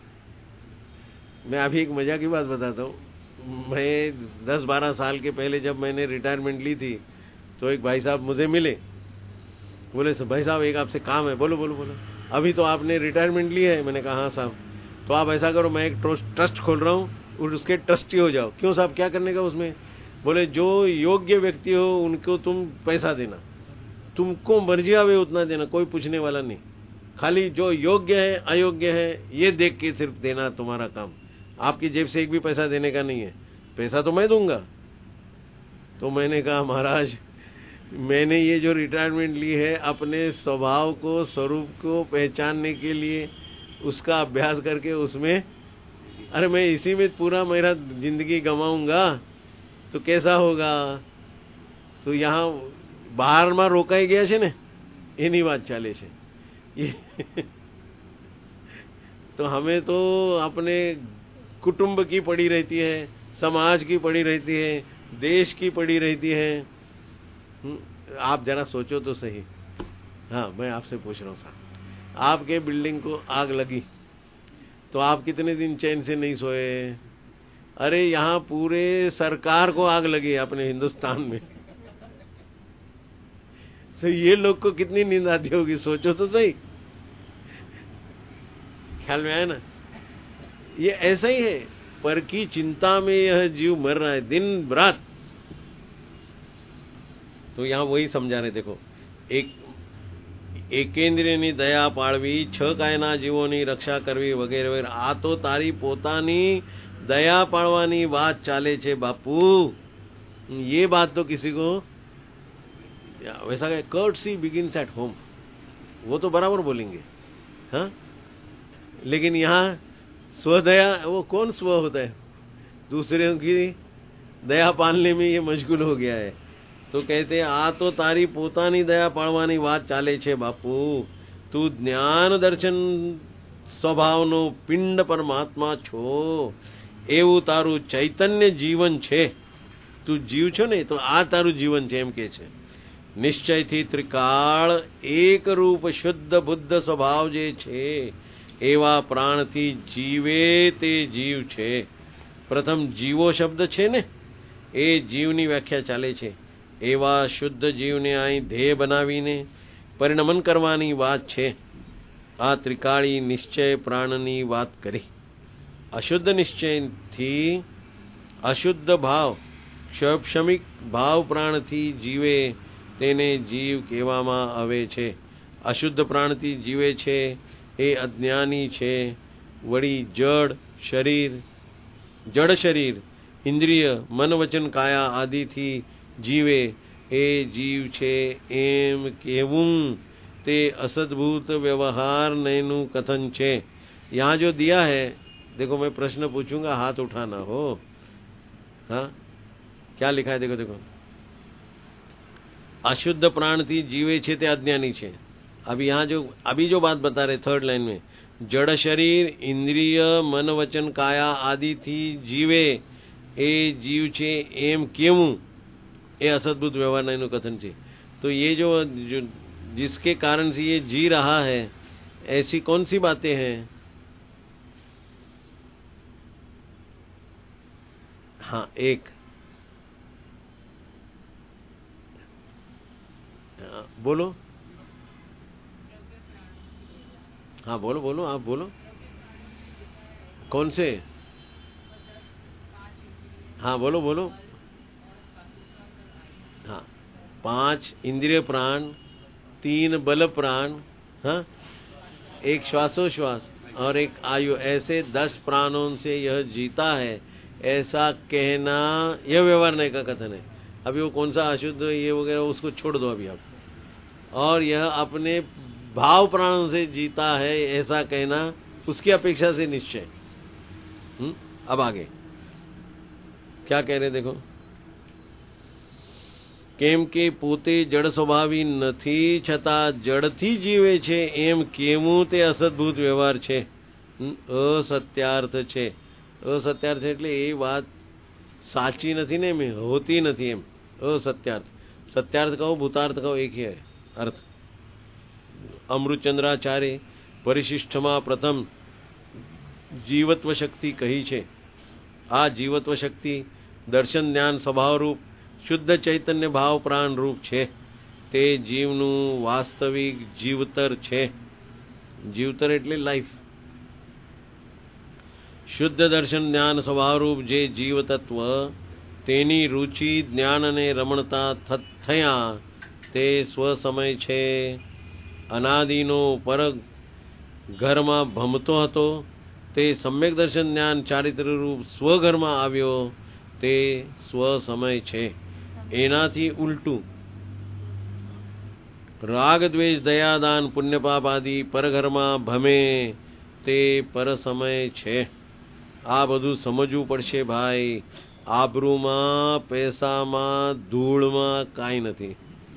मैं अभी एक मजा की बात बताता हूँ। मैं 10-12 साल के पहले जब मैंने रिटायरमेंट ली थी तो एक भाई साहब मुझे मिले, बोले भाई साहब एक आपसे काम है। बोलो बोलो बोलो। अभी तो आपने रिटायरमेंट ली है? मैंने कहा हाँ साहब। तो आप ऐसा करो, मैं एक ट्रस्ट खोल रहा हूँ और उसके ट्रस्टी हो जाओ। क्यों साहब, क्या करने का उसमें? बोले जो योग्य व्यक्ति हो उनको तुम पैसा देना, तुमको मर्जी आवे उतना देना, कोई पूछने वाला नहीं। खाली जो योग्य है अयोग्य है ये देख के सिर्फ देना तुम्हारा काम। आपकी जेब से एक भी पैसा देने का नहीं है, पैसा तो मैं दूंगा। तो मैंने कहा महाराज, मैंने ये जो रिटायरमेंट ली है अपने स्वभाव को, स्वरूप को पहचानने के लिए, उसका अभ्यास करके उसमें, अरे मैं इसी में पूरा मेरा जिंदगी गंवाऊंगा तो कैसा होगा? तो यहाँ બહાર માં રોકાઈ ગયા છે ને એની વાત ચાલે છે। तो हमें तो अपने कुटुंब की पड़ी रहती है, समाज की पड़ी रहती है, देश की पड़ी रहती है। आप जरा सोचो तो सही। हाँ, मैं आपसे पूछ रहा हूँ साहब, आपके बिल्डिंग को आग लगी तो आप कितने दिन चैन से नहीं सोए? अरे यहाँ पूरे सरकार को आग लगी अपने हिंदुस्तान में, तो ये लोग को कितनी नींद आती होगी, सोचो तो सही। ख्याल में आया ना? ये ऐसा ही है, पर की चिंता में यह जीव मर रहा है दिन रात। तो यहाँ वही समझा रहे, देखो, એકેન્દ્રની દયા પાળવી, 6 કાયના જીવોની રક્ષા કરવી વગેરે વગેરે। આ તો તારી પોતાની દયા પાળવાની વાત ચાલે છે બાપू। ये बात तो किसी को वैसा कहे, कर्टसी बिगिंस एट होम, वो तो बराबर बोलेंगे। हाँ, लेकिन यहाँ स्वदया, वो कौन स्व होता है? दूसरे की दया पालने में ये मशगूल हो गया है। तो कहते आ तो तारी पोतानी दया पाळवानी વાત ચાલે છે બાપू। તું જ્ઞાન દર્શન સ્વભાવનો પિંડ પરમાત્મા છો, એવું તારું ચૈતન્ય જીવન છે। તું જીવ છો ને, તો આ તારું જીવન છે એમ કે છે। નિશ્ચયથી ત્રિકાળ એક રૂપ શુદ્ધ બુદ્ધ સ્વભાવ જે છે એવા પ્રાણથી જીવે તે જીવ છે। પ્રથમ જીવો શબ્દ છે ને, એ જીવની વ્યાખ્યા ચાલે છે। એવા શુદ્ધ જીવને અહીં ધ્યેય બનાવીને પરિણમન કરવાની વાત છે। આ ત્રિકાળી નિશ્ચય પ્રાણની વાત કરી। અશુદ્ધ નિશ્ચયથી અશુદ્ધ ભાવ, ક્ષમિક ભાવ પ્રાણથી જીવે તેને જીવ કહેવામાં આવે છે। અશુદ્ધ પ્રાણથી જીવે છે એ અજ્ઞાની છે। વળી જડ શરીર ઇન્દ્રિય મન વચન કાયા આદિથી जीवे ए जीव छे एम केवुं ते असद्भूत व्यवहार नैनु कथन छे। यहाँ जो दिया है, देखो मैं प्रश्न पूछूंगा, हाथ उठाना हो। हाँ, क्या लिखा है? देखो देखो, अशुद्ध प्राण थी जीवे छे ते अज्ञानी छे। अब यहाँ जो अभी जो बात बता रहे थर्ड लाइन में, जड़ शरीर इंद्रिय मन वचन काया आदि थी जीवे ए जीव छे एम केवुं ये असद्भुत व्यवहार नहीं कथन छे। तो ये जो जिसके कारण से ये जी रहा है, ऐसी कौन सी बातें हैं? हाँ, एक बोलो। हाँ बोलो बोलो, आप बोलो, कौन से? हाँ बोलो बोलो। हाँ, 5 इंद्रिय प्राण, 3 बल प्राण, हाँ, 1 श्वासोश्वास और 1 आयु, ऐसे 10 प्राणों से यह जीता है, ऐसा कहना यह व्यवहार नहीं का कथन है। अभी वो कौन सा अशुद्ध ये वगैरह उसको छोड़ दो अभी आप। और यह अपने भाव प्राणों से जीता है ऐसा कहना उसकी अपेक्षा से निश्चय। अब आगे क्या कह रहे देखो, કેમ કે પોતે જડ સ્વભાવી નથી છતાં જડથી જીવે છે એમ કેવું તે અસદ્ભુત વ્યવહાર છે, અસત્યાર્થ છે। અસત્યાર્થ એટલે એ વાત સાચી નથી ને, એમ હોતી નથી, એમ અસત્યાર્થ। સત્યાર્થ કહો ભૂતાર્થ કહો એક ही है अर्थ। અમૃતચંદ્રાચાર્ય પરિશિષ્ટમાં પ્રથમ જીવત્વ શક્તિ કહી છે. આ જીવત્વ શક્તિ દર્શન જ્ઞાન સ્વભાવરૂપ શુદ્ધ ચૈતન્ય ભાવ પ્રાણ રૂપ છે. તે જીવનું વાસ્તવિક જીવતર છે. જીવતર એટલે લાઈફ. શુદ્ધ દર્શન જ્ઞાન સ્વભાવરૂપ જે જીવ તત્વ, તેની રુચિ જ્ઞાન અને રમણતા થયા તે સ્વસમય છે. અનાદિનો પર ઘરમાં ભમતો હતો તે સમ્યક દર્શન જ્ઞાન ચારિત્ર રૂપ સ્વઘરમાં આવ્યો તે સ્વસમય છે. એનાથી ઉલટું રાગ દ્વેષ દયાદાન પુણ્યપાપ આદિ પરઘરમાં ભમે તે પરસમય છે. આ બધું સમજવું પડશે ભાઈ. આબરૂમાં, પૈસામાં, ધૂળમાં કાંઈ નથી.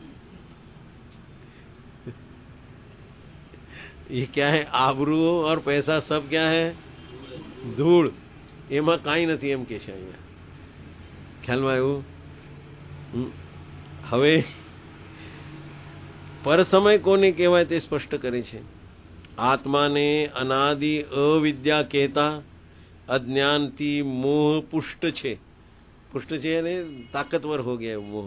ये क्या है? आबरू और पैसा सब क्या है? धूળ. એમાં કાંઈ નથી એમ કે છે અહીંયા. ખ્યાલમાં આવ્યું? હવે પરસમય કોને કહેવાય તે સ્પષ્ટ કરે છે. આત્માને અનાદિ અવિદ્યા કહેતા અજ્ઞાનથી મોહ પુષ્ટ છે. પુષ્ટ છે અને તાકતવર હો ગયા મોહ.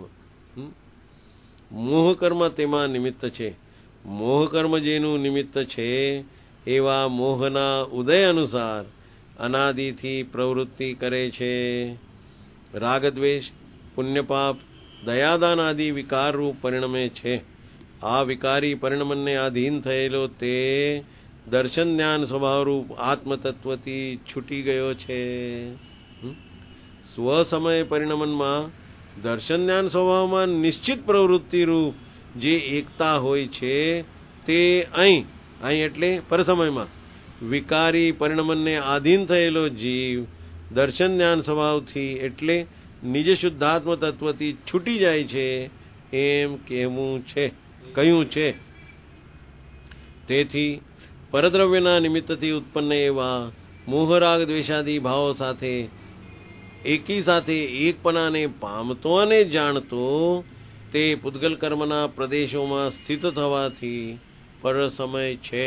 મોહ કર્મ તેમાં નિમિત્ત છે. મોહ કર્મ જેનું નિમિત્ત છે એવા મોહના ઉદય અનુસાર અનાદિથી પ્રવૃત્તિ કરે છે. રાગદ્વેષ પુણ્યપાપ દયાદાન આદિ વિકારરૂપ પરિણમે છે. આ વિકારી પરિણમને આધીન થયેલો તે દર્શન જ્ઞાન સ્વભાવરૂપ આત્મતત્વથી છૂટી ગયો છે. સ્વસમય પરિણમનમાં દર્શન જ્ઞાન સ્વભાવમાં નિશ્ચિત પ્રવૃત્તિરૂપ જે એકતા હોય છે તે અહીં એટલે પરસમયમાં વિકારી પરિણમને આધીન થયેલો જીવ દર્શન જ્ઞાન સ્વભાવથી એટલે નિજ શુદ્ધાત્મ તત્વથી છૂટી જાય છે એમ કહ્યું છે. તેથી પરદ્રવ્યના નિમિત્તથી ઉત્પન્ન એવા મોહરાગ દ્વેષાદી ભાવો સાથે એકી સાથે એકપણાને પામતો અને જાણતો તે પૂતગલ કર્મના પ્રદેશોમાં સ્થિત થવાથી પરસમય છે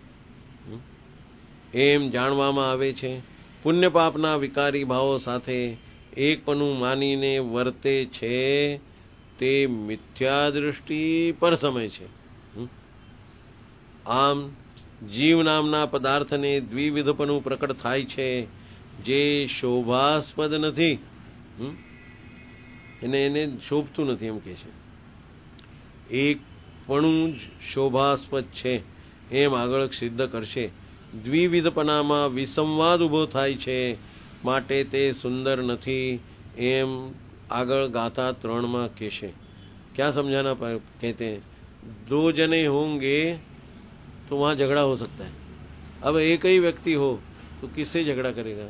એમ જાણવામાં આવે છે. પુણ્ય પાપના વિકારી ભાવો સાથે એકપણું માનીને વર્તે છે તે મિથ્યા દૃષ્ટિ પરસમય છે. આમ જીવ નામના પદાર્થને દ્વિવિધપણું પ્રકટ થાય છે જે શોભાસ્પદ નથી. એને શોભતું નથી એમ કે છે. એકપણું જ શોભાસ્પદ છે એમ આગળ સિદ્ધ કરશે. દ્વિવિધપણામાં વિસંવાદ ઉભો થાય છે માટે તે સુંદર નથી એમ આગળ ગાથા 3 માં કહેશે. क्या समझाना कहते हैं? 2 जने होंगे तो वहाँ झगड़ा हो सकता है. अब एक ही व्यक्ति हो तो किससे झगड़ा करेगा?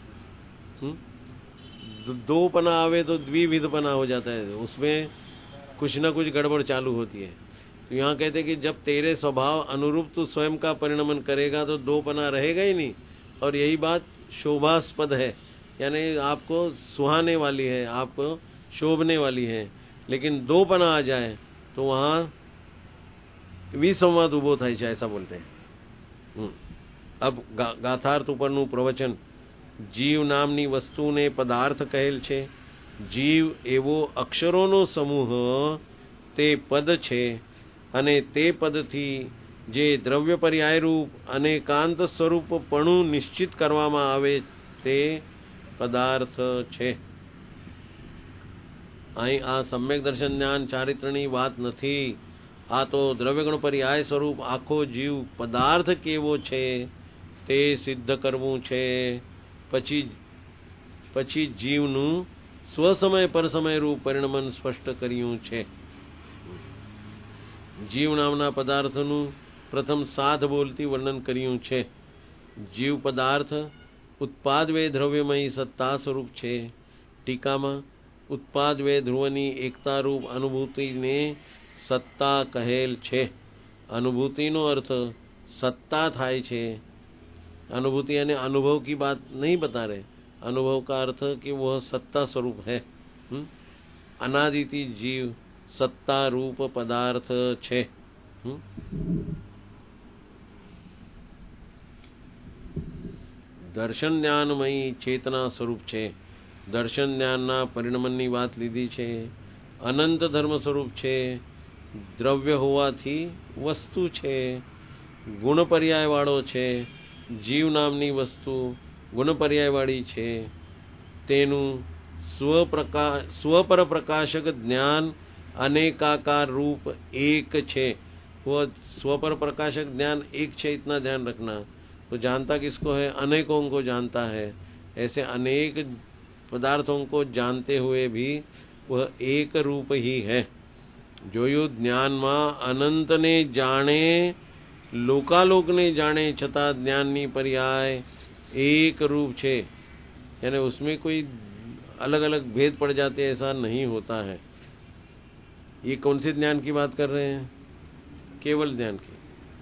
2 पना आवे तो द्विविध पना हो जाता है, उसमें कुछ ना कुछ गड़बड़ चालू होती है. तो यहाँ कहते हैं कि जब तेरे स्वभाव अनुरूप तू स्वयं का परिणमन करेगा तो 2 पना रहेगा ही नहीं. और यही बात शोभास्पद है, यानी आपको सुहाने वाली है, आपको शोभने वाली है. लेकिन 2 पना आ जाए तो वहाँ विसंवाद उभो થાય છે, ऐसा बोलते हैं. अब ગાથાર્થ ઉપરનું પ્રવચન. જીવ નામની વસ્તુને પદાર્થ કહેલ છે. જીવ એવો અક્ષરોનો સમૂહ તે પદ છે અને તે પદથી જે દ્રવ્ય પર્યાયરૂપ અને કાંત સ્વરૂપપણું નિશ્ચિત કરવામાં આવે તે પદાર્થ છે. અહીં આ સમ્યક દર્શન જ્ઞાન ચારિત્રની વાત નથી. આ તો દ્રવ્યગુણ પર્યાય સ્વરૂપ આખો જીવ પદાર્થ કેવો છે તે સિદ્ધ કરવું છે. પછી જીવનું સ્વસમય પરસમય રૂપ પરિણમન સ્પષ્ટ કર્યું છે. જીવ નામના પદાર્થનું પ્રથમ 7 બોલથી વર્ણન કર્યું છે. જીવ પદાર્થ ઉત્પાદવે દ્રવ્યમય સત્તા સ્વરૂપ છે. ટીકામાં ઉત્પાદવે ધ્રુવની એકતારૂપ અનુભૂતિને સત્તા કહેલ છે. अनुभूति નો अर्थ सत्ता થાય છે. अनुभूति यानी अनुभव की बात नहीं बता रहे. अनुभव का अर्थ कि वह सत्ता स्वरूप है. अनादिति जीव सत्ता रूप पदार्थ છે. દર્શન જ્ઞાનમય ચેતના સ્વરૂપ છે. દર્શન જ્ઞાનના પરિણમનની વાત લીધી છે. અનંત ધર્મ સ્વરૂપ છે. દ્રવ્ય હોવાથી વસ્તુ છે. ગુણ પર્યાયવાળો છે. જીવ નામની વસ્તુ ગુણ પર્યાયવાળી છે. તેનું સ્વપર પ્રકાશક જ્ઞાન अनेकाकार रूप एक छे. वो स्वपर प्रकाशक ज्ञान एक छे, इतना ध्यान रखना. तो जानता किसको है? अनेकों को जानता है. ऐसे अनेक पदार्थों को जानते हुए भी वह एक रूप ही है. જોયું જ્ઞાનમાં અનંતને જાણે, लोकालोकने जाने छता ज्ञाननी पर्याय एक रूप छे. यानी उसमें कोई अलग अलग भेद पड़ जाते, ऐसा नहीं होता है. ये कौन से ज्ञान की बात कर रहे हैं? केवल ज्ञान की.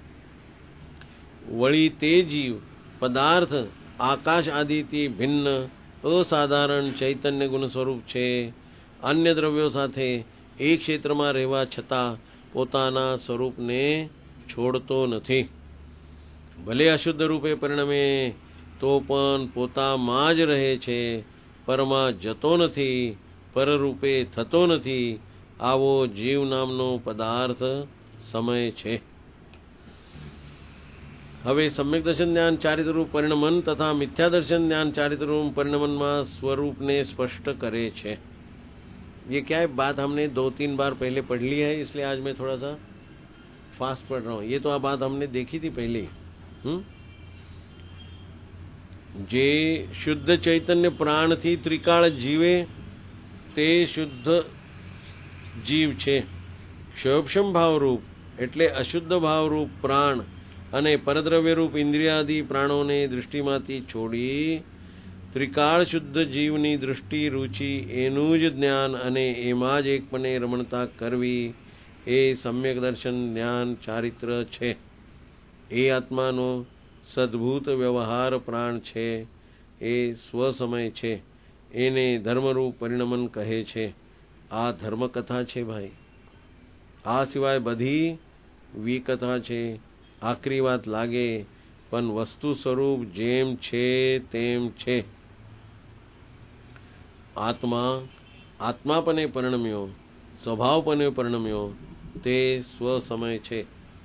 वળી તે જીવ પદાર્થ આકાશ આદિથી ભિન્ન અસાધારણ ચૈતન્ય ગુણ સ્વરૂપ છે. અન્ય દ્રવ્યો સાથે એક ક્ષેત્રમાં રહેવા છતાં પોતાના સ્વરૂપને છોડતો નથી. ભલે અશુદ્ધ રૂપે પરિણમે તો પણ પોતામાં જ રહે છે. પરમાં જતો નથી, પરરૂપે થતો નથી. आवो जीव नामनो पदार्थ समय छे. हवे सम्यक दर्शन ज्ञान चारित्र रूप परिणमन तथा मिथ्या दर्शन ज्ञान चारित्र रूप परिणमन में स्वरूप ने स्पष्ट करे छे. ये क्या है? बात हमने 2-3 बार पहले पढ़ ली है, इसलिए आज मैं थोड़ा सा फास्ट पढ़ रहा हूँ. ये तो बात हमने देखी थी पहले. जे शुद्ध चैतन्य प्राण थी त्रिकाल जीवे ते शुद्ध जीव छे. क्षोभक्षम भावरूप एटले अशुद्ध भावरूप प्राण अने परद्रव्य रूप इंद्रियादि प्राणोने दृष्टिमांथी छोड़ी त्रिकाल शुद्ध जीवनी दृष्टि रुचि एनुं ज ज्ञान अने एमां ज एकपणे रमणता करवी ए सम्यक दर्शन ज्ञान चारित्र छे. ए आत्मानो सद्भूत व्यवहार प्राण छे. ए स्वसमय छे. एने धर्मरूप परिणमन कहे छे. आ धर्म कथा छे भाई. आ सिवाय बधी विकथा छे. आखरी बात लागे पण वस्तु स्वरूप जेम छे तेम छे. आत्मा आत्मापने परिणम्यो, स्वभावपने परिणम्यो ते स्वसमय छे.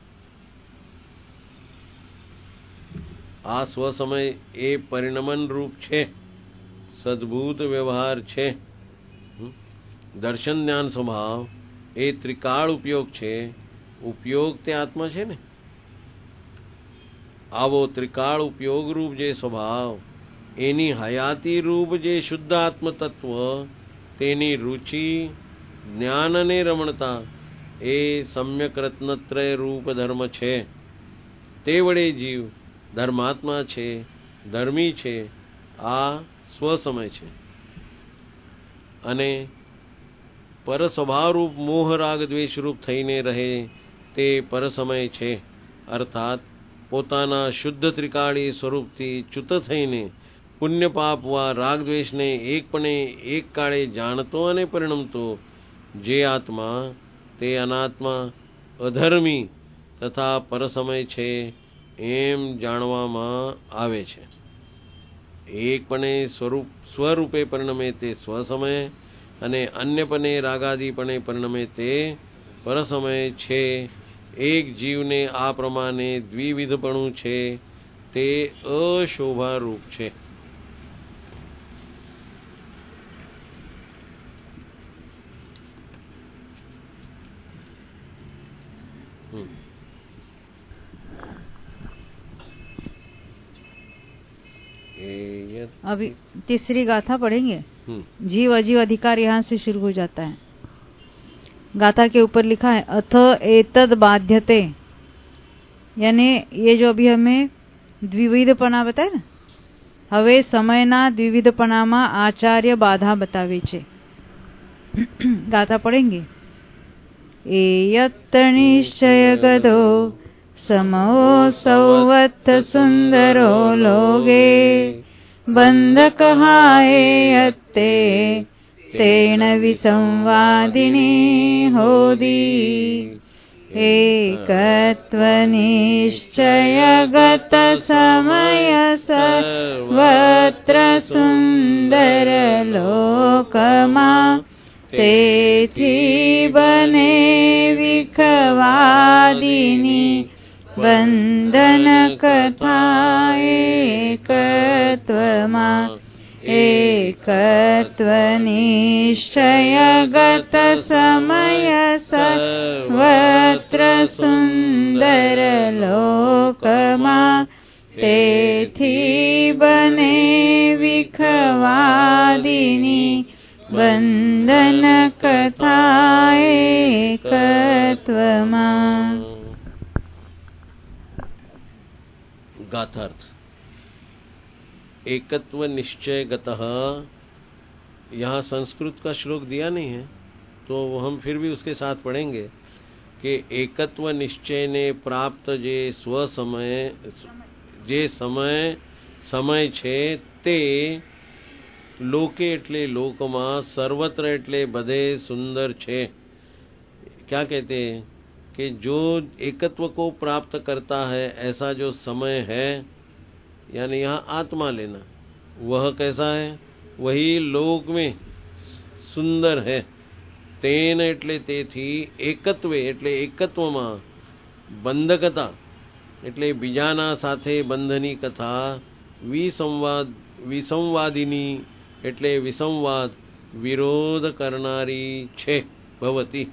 आ स्वसमय ए परिणमन रूप छे. सद्भूत व्यवहार छे. दर्शन ज्ञान स्वभाव ए त्रिकाल उपयोग छे. उपयोग ते आत्मा छे ने. आवो त्रिकाल उपयोग रूप जे स्वभाव एनी हयाती रूप जे शुद्ध आत्म तत्व तेनी रुचि ज्ञान ने रमणता ए सम्यक रत्नत्रय रूप धर्म छे. ते वडे जीव धर्मात्मा छे, धर्मी छे. आ स्वसमय छे. अने पर स्वभाव रूप मोह राग द्वेष रूप थईने रहे ते पर समय छे. अर्थात पोताना शुद्ध त्रिकाળી स्वरूपथी च्युत थईने पुण्य पाप वा राग द्वेषने एकपणे एक काळे जाणतो अने परिणमतो जे आत्मा ते अनात्मा अधर्मी तथा परसमय छे एम जाणवामां आवे छे. एकपणे स्वरूपे परिणमे ते स्वसमय અને અન્યપને રાગાદિપણે પરિણમે તે પરસમય છે. એક જીવને આ પ્રમાણે દ્વિવિધપણું છે તે અશોભારૂપ છે. अभी तीसरी गाथा पढ़ेंगे. जीव अजीव अधिकार यहाँ से शुरू हो जाता है. गाथा के ऊपर लिखा है अथ एतद बाध्यते, यानी ये जो अभी हमें द्विविधपणा बताया ना, हवे समयना द्विविधपणामा आचार्य बाधा बतावे छे. गाथा पढ़ेंगे. एयत्त निश्चय गदो समो सौवत्थ सुंदरो लोगे बंध कहाए अत्ते तेन विसंवादिनी होदी. एकत्व निश्चय गत समय सर्व सुंदर लोकमा तेथी बने विखवादिनी बंधन कथा एकत्वमा एकत्व निश्चय गत समय सर्वत्र सुंदर लोकमा तेथी बने विखवादिनी बंधन कथा एकत्वमा। गाथार्थ एकत्व निश्चय गतः, यहाँ संस्कृत का श्लोक दिया नहीं है तो हम फिर भी उसके साथ पढ़ेंगे कि एकत्व निश्चय ने प्राप्त जे स्व समय जे समय समय छे ते लोके एटले लोकमा सर्वत्र एटले बधे सुंदर छे। क्या कहते हैं कि जो एकत्व को प्राप्त करता है ऐसा जो समय है, यानी यहाँ आत्मा लेना, वह कैसा है? वही लोक में सुंदर है। तेन एटले तेथी एकत्वे एटले एकत्वમાં બંધકતા એટલે બીજાના સાથે બંધની કથા વિસંવાદિની એટલે વિસંવાદ વિરોધ करनारी छे भवती।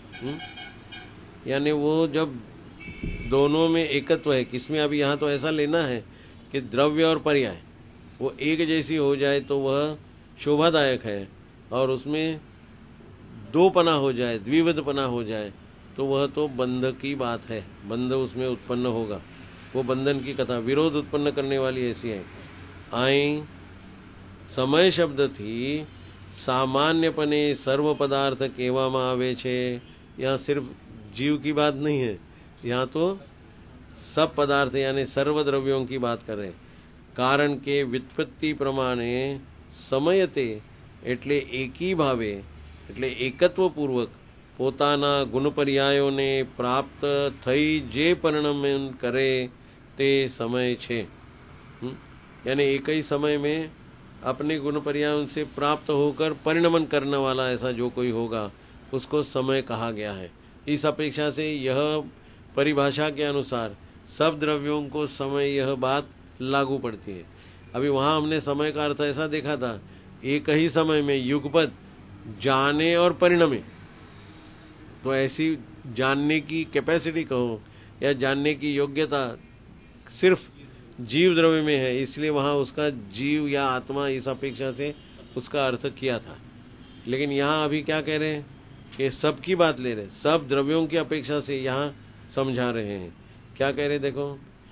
यानी वो जब दोनों में एकत्व है, किसमें अभी यहाँ तो ऐसा लेना है कि द्रव्य और पर्याय वो एक जैसी हो जाए तो वह शोभादायक है, और उसमें दोपना हो जाए, द्विविधपना हो जाए तो वह तो बंध की बात है, बंध उसमें उत्पन्न होगा। वो बंधन की कथा विरोध उत्पन्न करने वाली ऐसी है। आई समय शब्द थी सामान्यपने सर्व पदार्थ कहेवामां आवे छे। यहाँ सिर्फ जीव की बात नहीं है, यहाँ तो सब पदार्थ यानी सर्व द्रव्यों की बात कर रहे। कारण के व्युत्पत्ति प्रमाणे समयते एटले एकी भावे एटले एकत्वपूर्वक પોતાના ગુણપર્યાયોને પ્રાપ્ત થઈ જે પરિણમન કરે તે समय છે। यानी एक ही समय में अपने गुणपर्यायों से प्राप्त होकर परिणमन करने वाला ऐसा जो कोई होगा उसको समय कहा गया है। इस अपेक्षा से यह परिभाषा के अनुसार सब द्रव्यों को समय, यह बात लागू पड़ती है। अभी वहां हमने समय का अर्थ ऐसा देखा था, एक ही समय में युगपत जाने और परिणमे, तो ऐसी जानने की कैपेसिटी कहो या जानने की योग्यता सिर्फ जीव द्रव्य में है, इसलिए वहां उसका जीव या आत्मा इस अपेक्षा से उसका अर्थ किया था। लेकिन यहाँ अभी क्या कह रहे हैं कि सबकी बात ले रहे, सब द्रव्यों की अपेक्षा से यहाँ समझा रहे हैं। क्या कह रहे देखो,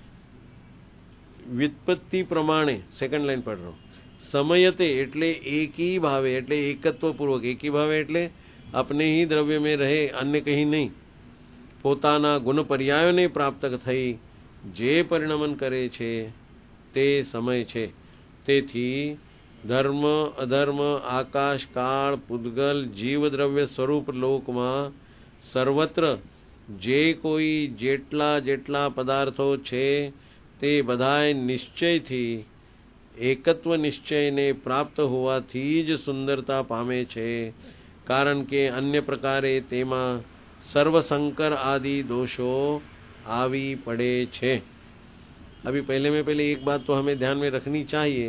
व्युत्पत्ति प्रमाणे, सेकंड लाइन पढ़ रहा हूं, समयते एटले एकी भावे एटले एकत्व पूर्वक, एकी भावे एटले अपने ही द्रव्य में रहे, अन्य कहीं नहीं, પોતાના ગુણ પર્યાયોને પ્રાપ્ત થઈ જે પરિણમન કરે છે તે સમય છે। તેથી ધર્મ અધર્મ આકાશ કાળ પૂદગલ જીવ દ્રવ્ય સ્વરૂપ લોકમાં સર્વત્ર જે કોઈ જેટલા જેટલા પદાર્થો છે તે બધાય નિશ્ચયથી એકત્વ નિશ્ચયને પ્રાપ્ત હોવાથી જ સુંદરતા પામે છે। कारण के अन्य प्रकारे तेमा सर्वसंकर आदि दोषों आवी पड़े छे। अभी पहले में पहले एक बात तो हमें ध्यान में रखनी चाहिए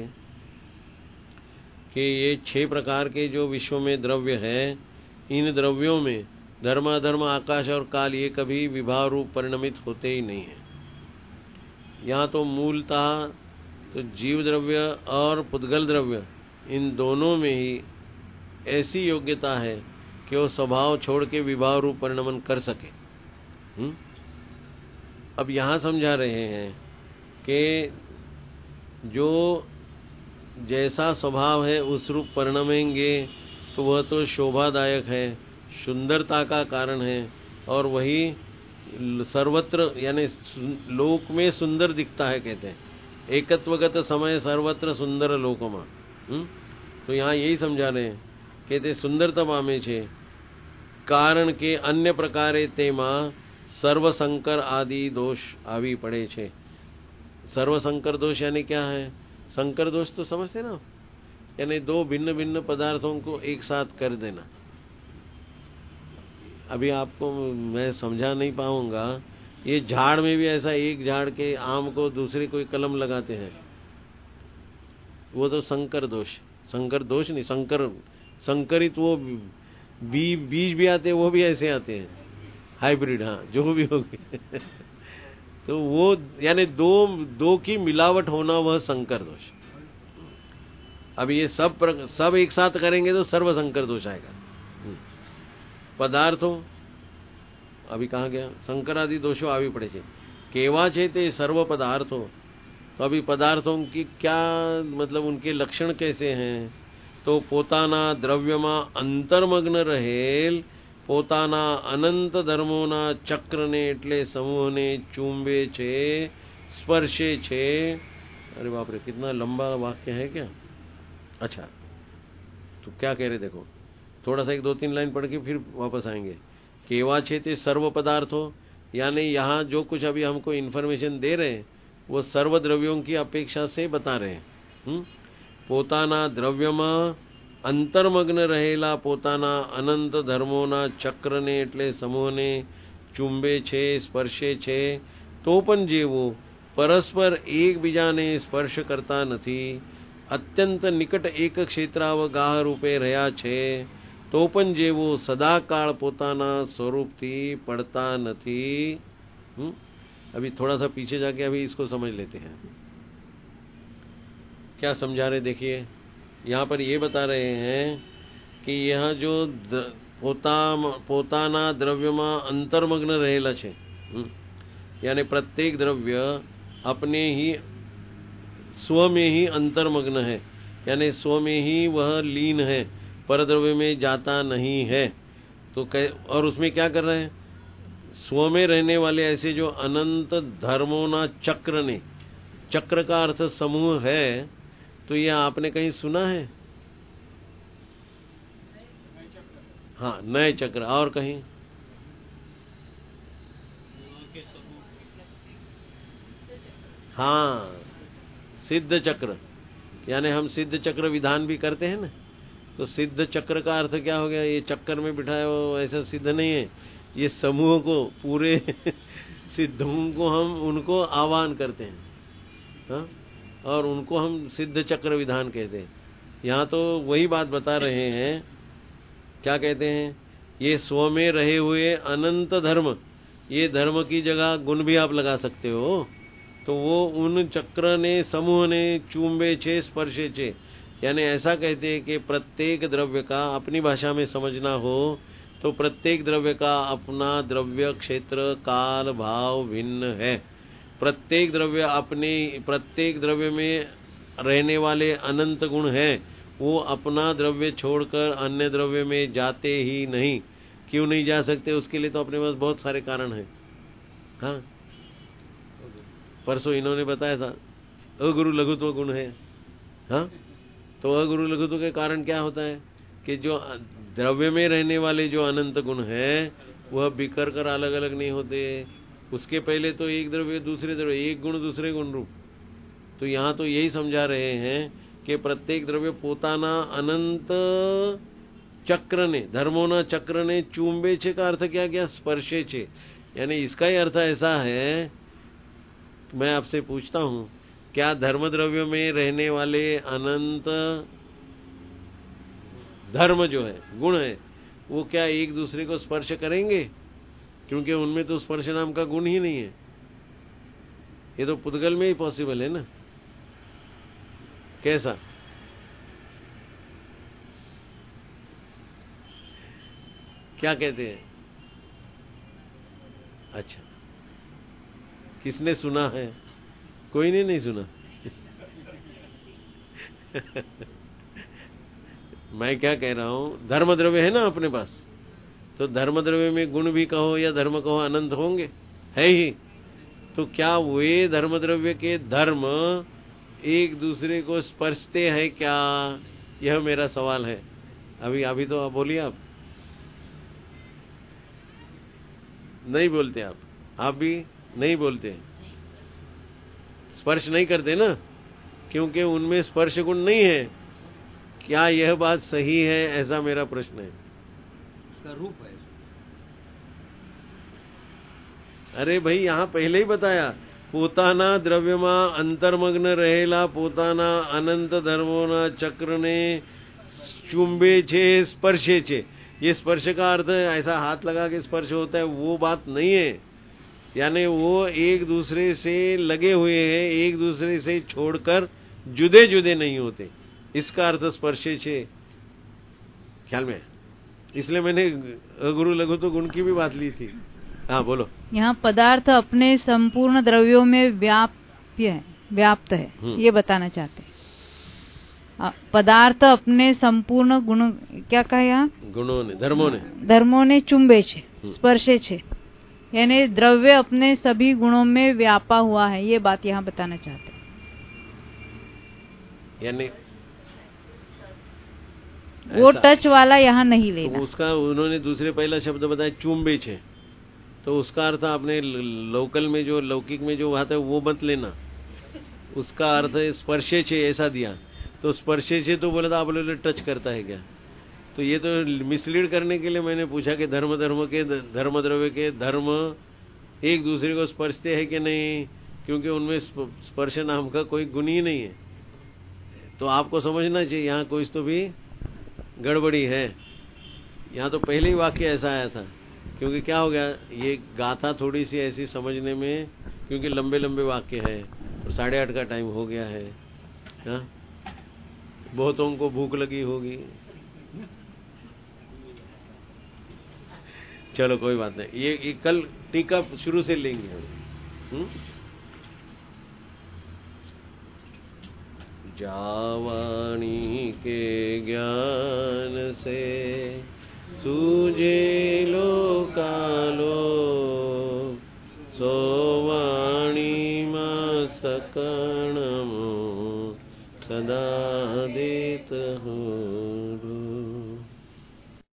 कि ये 6 प्रकार के जो विश्व में द्रव्य हैं, इन द्रव्यों में धर्म अधर्म आकाश और काल ये कभी विभाव रूप परिणमित होते ही नहीं है। यहाँ तो मूलतः तो जीव द्रव्य और पुद्गल द्रव्य इन दोनों में ही ऐसी योग्यता है कि वो स्वभाव छोड़ के विभाव रूप परिणमन कर सके। अब यहाँ समझा रहे हैं कि जो जैसा स्वभाव है उस रूप परिणमेंगे तो वह तो शोभादायक है, सुंदरता का कारण है, और वही सर्वत्र यानी लोक में सुंदर दिखता है। कहते हैं एकत्वगत समय सर्वत्र सुंदर लोकमा। तो यहाँ यही समझा रहे हैं, कहते सुंदरता पामे छे कारण के अन्य प्रकारे तेमा सर्वसंकर आदि दोष आवी पड़े छे। सर्वसंकर दोष यानी क्या है? संकर दोष तो समझते ना, यानी दो भिन्न भिन्न पदार्थों को एक साथ कर देना। अभी आपको मैं समझा नहीं पाऊंगा, ये झाड़ में भी ऐसा, एक झाड़ के आम को दूसरे कोई कलम लगाते हैं, वो तो संकर दोष। संकर दोष नहीं, संकरित वो बीज भी आते हैं, वो भी ऐसे आते हैं, हाइब्रिड, हाँ जो भी हो गए तो वो यानी दो की मिलावट होना, वह संकर दोष। अब ये सब एक साथ करेंगे तो सर्व संकर दोष आएगा। पदार्थों, अभी कहा गया संकरादि दोषों आवी पड़े छे, केवा छे ते सर्व पदार्थों। तो अभी पदार्थों की क्या मतलब, उनके लक्षण कैसे हैं? तो पोताना द्रव्यमा अंतर्मग्न रहेल, पोताना अनंत धर्मोना चक्रने એટલે समूहने चुंबे छे, स्पर्शे छे। अरे बाप रे, कितना लंबा वाक्य है क्या। अच्छा, तो क्या कह रहे देखो, थोड़ा सा एक दो तीन लाइन पढ़ के फिर वापस आएंगे। केवा छे ते सर्व पदार्थों, यानी यहाँ जो कुछ अभी हमको इन्फॉर्मेशन दे रहे हैं वो सर्व द्रव्यों की अपेक्षा से बता रहे हैं। पोताना द्रव्यमा अंतर्मग्न रहेला, पोताना अनंत धर्मोना चक्रने એટલે સમૂહને ચુંબે છે, સ્પર્શે છે, તો પણ જેવો પરસ્પર એકબીજાને સ્પર્શ કરતા નથી, અત્યંત નિકટ એક ક્ષેત્રાવગાહ રૂપે રહ્યા છે, તો પણ જેવો સદાકાળ પોતાના સ્વરૂપથી પડતા નથી। अभी थोड़ा सा पीछे जाके अभी इसको समझ लेते हैं, क्या समझा रहे देखिए। यहाँ पर ये बता रहे हैं कि यह जो पोताना द्रव्यमा अंतर्मग्न रहेला छे, यानी प्रत्येक द्रव्य अपने ही स्व में ही अंतर्मग्न है, यानी स्व में ही वह लीन है, परद्रव्य में जाता नहीं है। तो और उसमें क्या कर रहे हैं, स्व में रहने वाले ऐसे जो अनंत धर्मों चक्र ने, चक्र का अर्थ समूह है, तो यह आपने कहीं सुना है? हाँ, नए चक्र। और कहीं? हाँ, सिद्ध चक्र, यानी हम सिद्ध चक्र विधान भी करते हैं ना, तो सिद्ध चक्र का अर्थ क्या हो गया, ये चक्कर में बिठाया वो ऐसा सिद्ध नहीं है, ये समूह को, पूरे सिद्धों को हम उनको आह्वान करते हैं, हाँ? और उनको हम सिद्ध चक्र विधान कहते हैं। यहाँ तो वही बात बता रहे हैं, क्या कहते हैं, ये स्व में रहे हुए अनंत धर्म, ये धर्म की जगह गुण भी आप लगा सकते हो, तो वो उन चक्र ने, समूह ने, चुंबे छे, स्पर्शे छे, यानी ऐसा कहते हैं कि प्रत्येक द्रव्य का, अपनी भाषा में समझना हो तो प्रत्येक द्रव्य का अपना द्रव्य क्षेत्र काल भाव भिन्न है। प्रत्येक द्रव्य में रहने वाले अनंत गुण हैं, वो अपना द्रव्य छोड़कर अन्य द्रव्य में जाते ही नहीं। क्यों नहीं जा सकते, उसके लिए तो अपने पास बहुत सारे कारण हैं। हाँ, परसों इन्होंने बताया था अगुरु लघुत्व गुण है। हाँ, तो अगुरु लघुत्व के कारण क्या होता है कि जो द्रव्य में रहने वाले जो अनंत गुण है वह बिखर कर अलग अलग नहीं होते। उसके पहले तो एक द्रव्य दूसरे द्रव्य, एक गुण दूसरे गुण रूप। तो यहाँ तो यही समझा रहे हैं कि प्रत्येक द्रव्य पोताना अनंत चक्र ने, धर्मोना चक्र ने चुंबे छे का अर्थ क्या किया, स्पर्शे छे, यानी इसका ही अर्थ ऐसा है। मैं आपसे पूछता हूँ, क्या धर्म द्रव्यों में रहने वाले अनंत धर्म जो है, गुण है, वो क्या एक दूसरे को स्पर्श करेंगे? क्योंकि उनमें तो स्पर्श नाम का गुण ही नहीं है। ये तो पुद्गल में ही पॉसिबल है ना। कैसा? क्या कहते हैं? अच्छा, किसने सुना है? कोई ने नहीं सुना। मैं क्या कह रहा हूं, धर्म द्रव्य है ना अपने पास, तो धर्म द्रव्य में गुण भी कहो या धर्म कहो अनंत होंगे, है ही। तो क्या वे धर्म द्रव्य के धर्म एक दूसरे को स्पर्शते हैं क्या? यह मेरा सवाल है। अभी तो बोलिए। आप नहीं बोलते, आप भी नहीं बोलते, स्पर्श नहीं करते ना। क्योंकि उनमें स्पर्श गुण नहीं है। क्या यह बात सही है? ऐसा मेरा प्रश्न है। उसका रूप है। अरे भाई यहाँ पहले ही बताया, पोताना द्रव्यमा अंतर्मग्न रहेला पोताना अनंत धर्मोना चक्रने चुंबे छे स्पर्शे छे। ये स्पर्श का अर्थ ऐसा हाथ लगा के स्पर्श होता है, वो बात नहीं है। यानी वो एक दूसरे से लगे हुए हैं, एक दूसरे से छोड़कर जुदे जुदे नहीं होते, इसका अर्थ स्पर्शे छे। ख्याल में? इसलिए मैंने गुरु लघु तो गुण की भी बात ली थी। हाँ बोलो। यहाँ पदार्थ अपने संपूर्ण द्रव्यों में व्याप्त है, ये बताना चाहते हैं। पदार्थ अपने संपूर्ण गुण, क्या कहा यहाँ? गुणों ने, धर्मों ने चुंबे छे स्पर्शे छे, यानी द्रव्य अपने सभी गुणों में व्यापा हुआ है, ये बात यहाँ बताना चाहते हैं। यानी वो टच वाला यहाँ नहीं लेना। तो उसका उन्होंने दूसरे पहला शब्द बताया चुंबे छे, तो उसका अर्थ आपने लोकल में जो लौकिक में जो आता है वो मत लेना। उसका अर्थ स्पर्शे छे ऐसा दिया, तो स्पर्शे छे तो बोला था आप लोग टच करता है क्या? तो ये तो मिसलीड करने के लिए मैंने पूछा कि धर्म द्रव्य के धर्म एक दूसरे को स्पर्शते हैं कि नहीं, क्योंकि उनमें स्पर्श नाम का कोई गुण ही नहीं है। तो आपको समझना चाहिए यहाँ कोई तो भी गड़बड़ी है। यहाँ तो पहले ही वाक्य ऐसा आया था, क्योंकि क्या हो गया, ये गाथा थोड़ी सी ऐसी समझने में, क्योंकि लंबे लंबे वाक्य है और 8:30 का टाइम हो गया है। हाँ, बहुतों को भूख लगी होगी। चलो कोई बात नहीं, ये कल टीका शुरू से लेंगे हम। जावाणी के ज्ञान से सूझे लोकालो, सोवाणी मस्तकणमो सदा देत हूँ।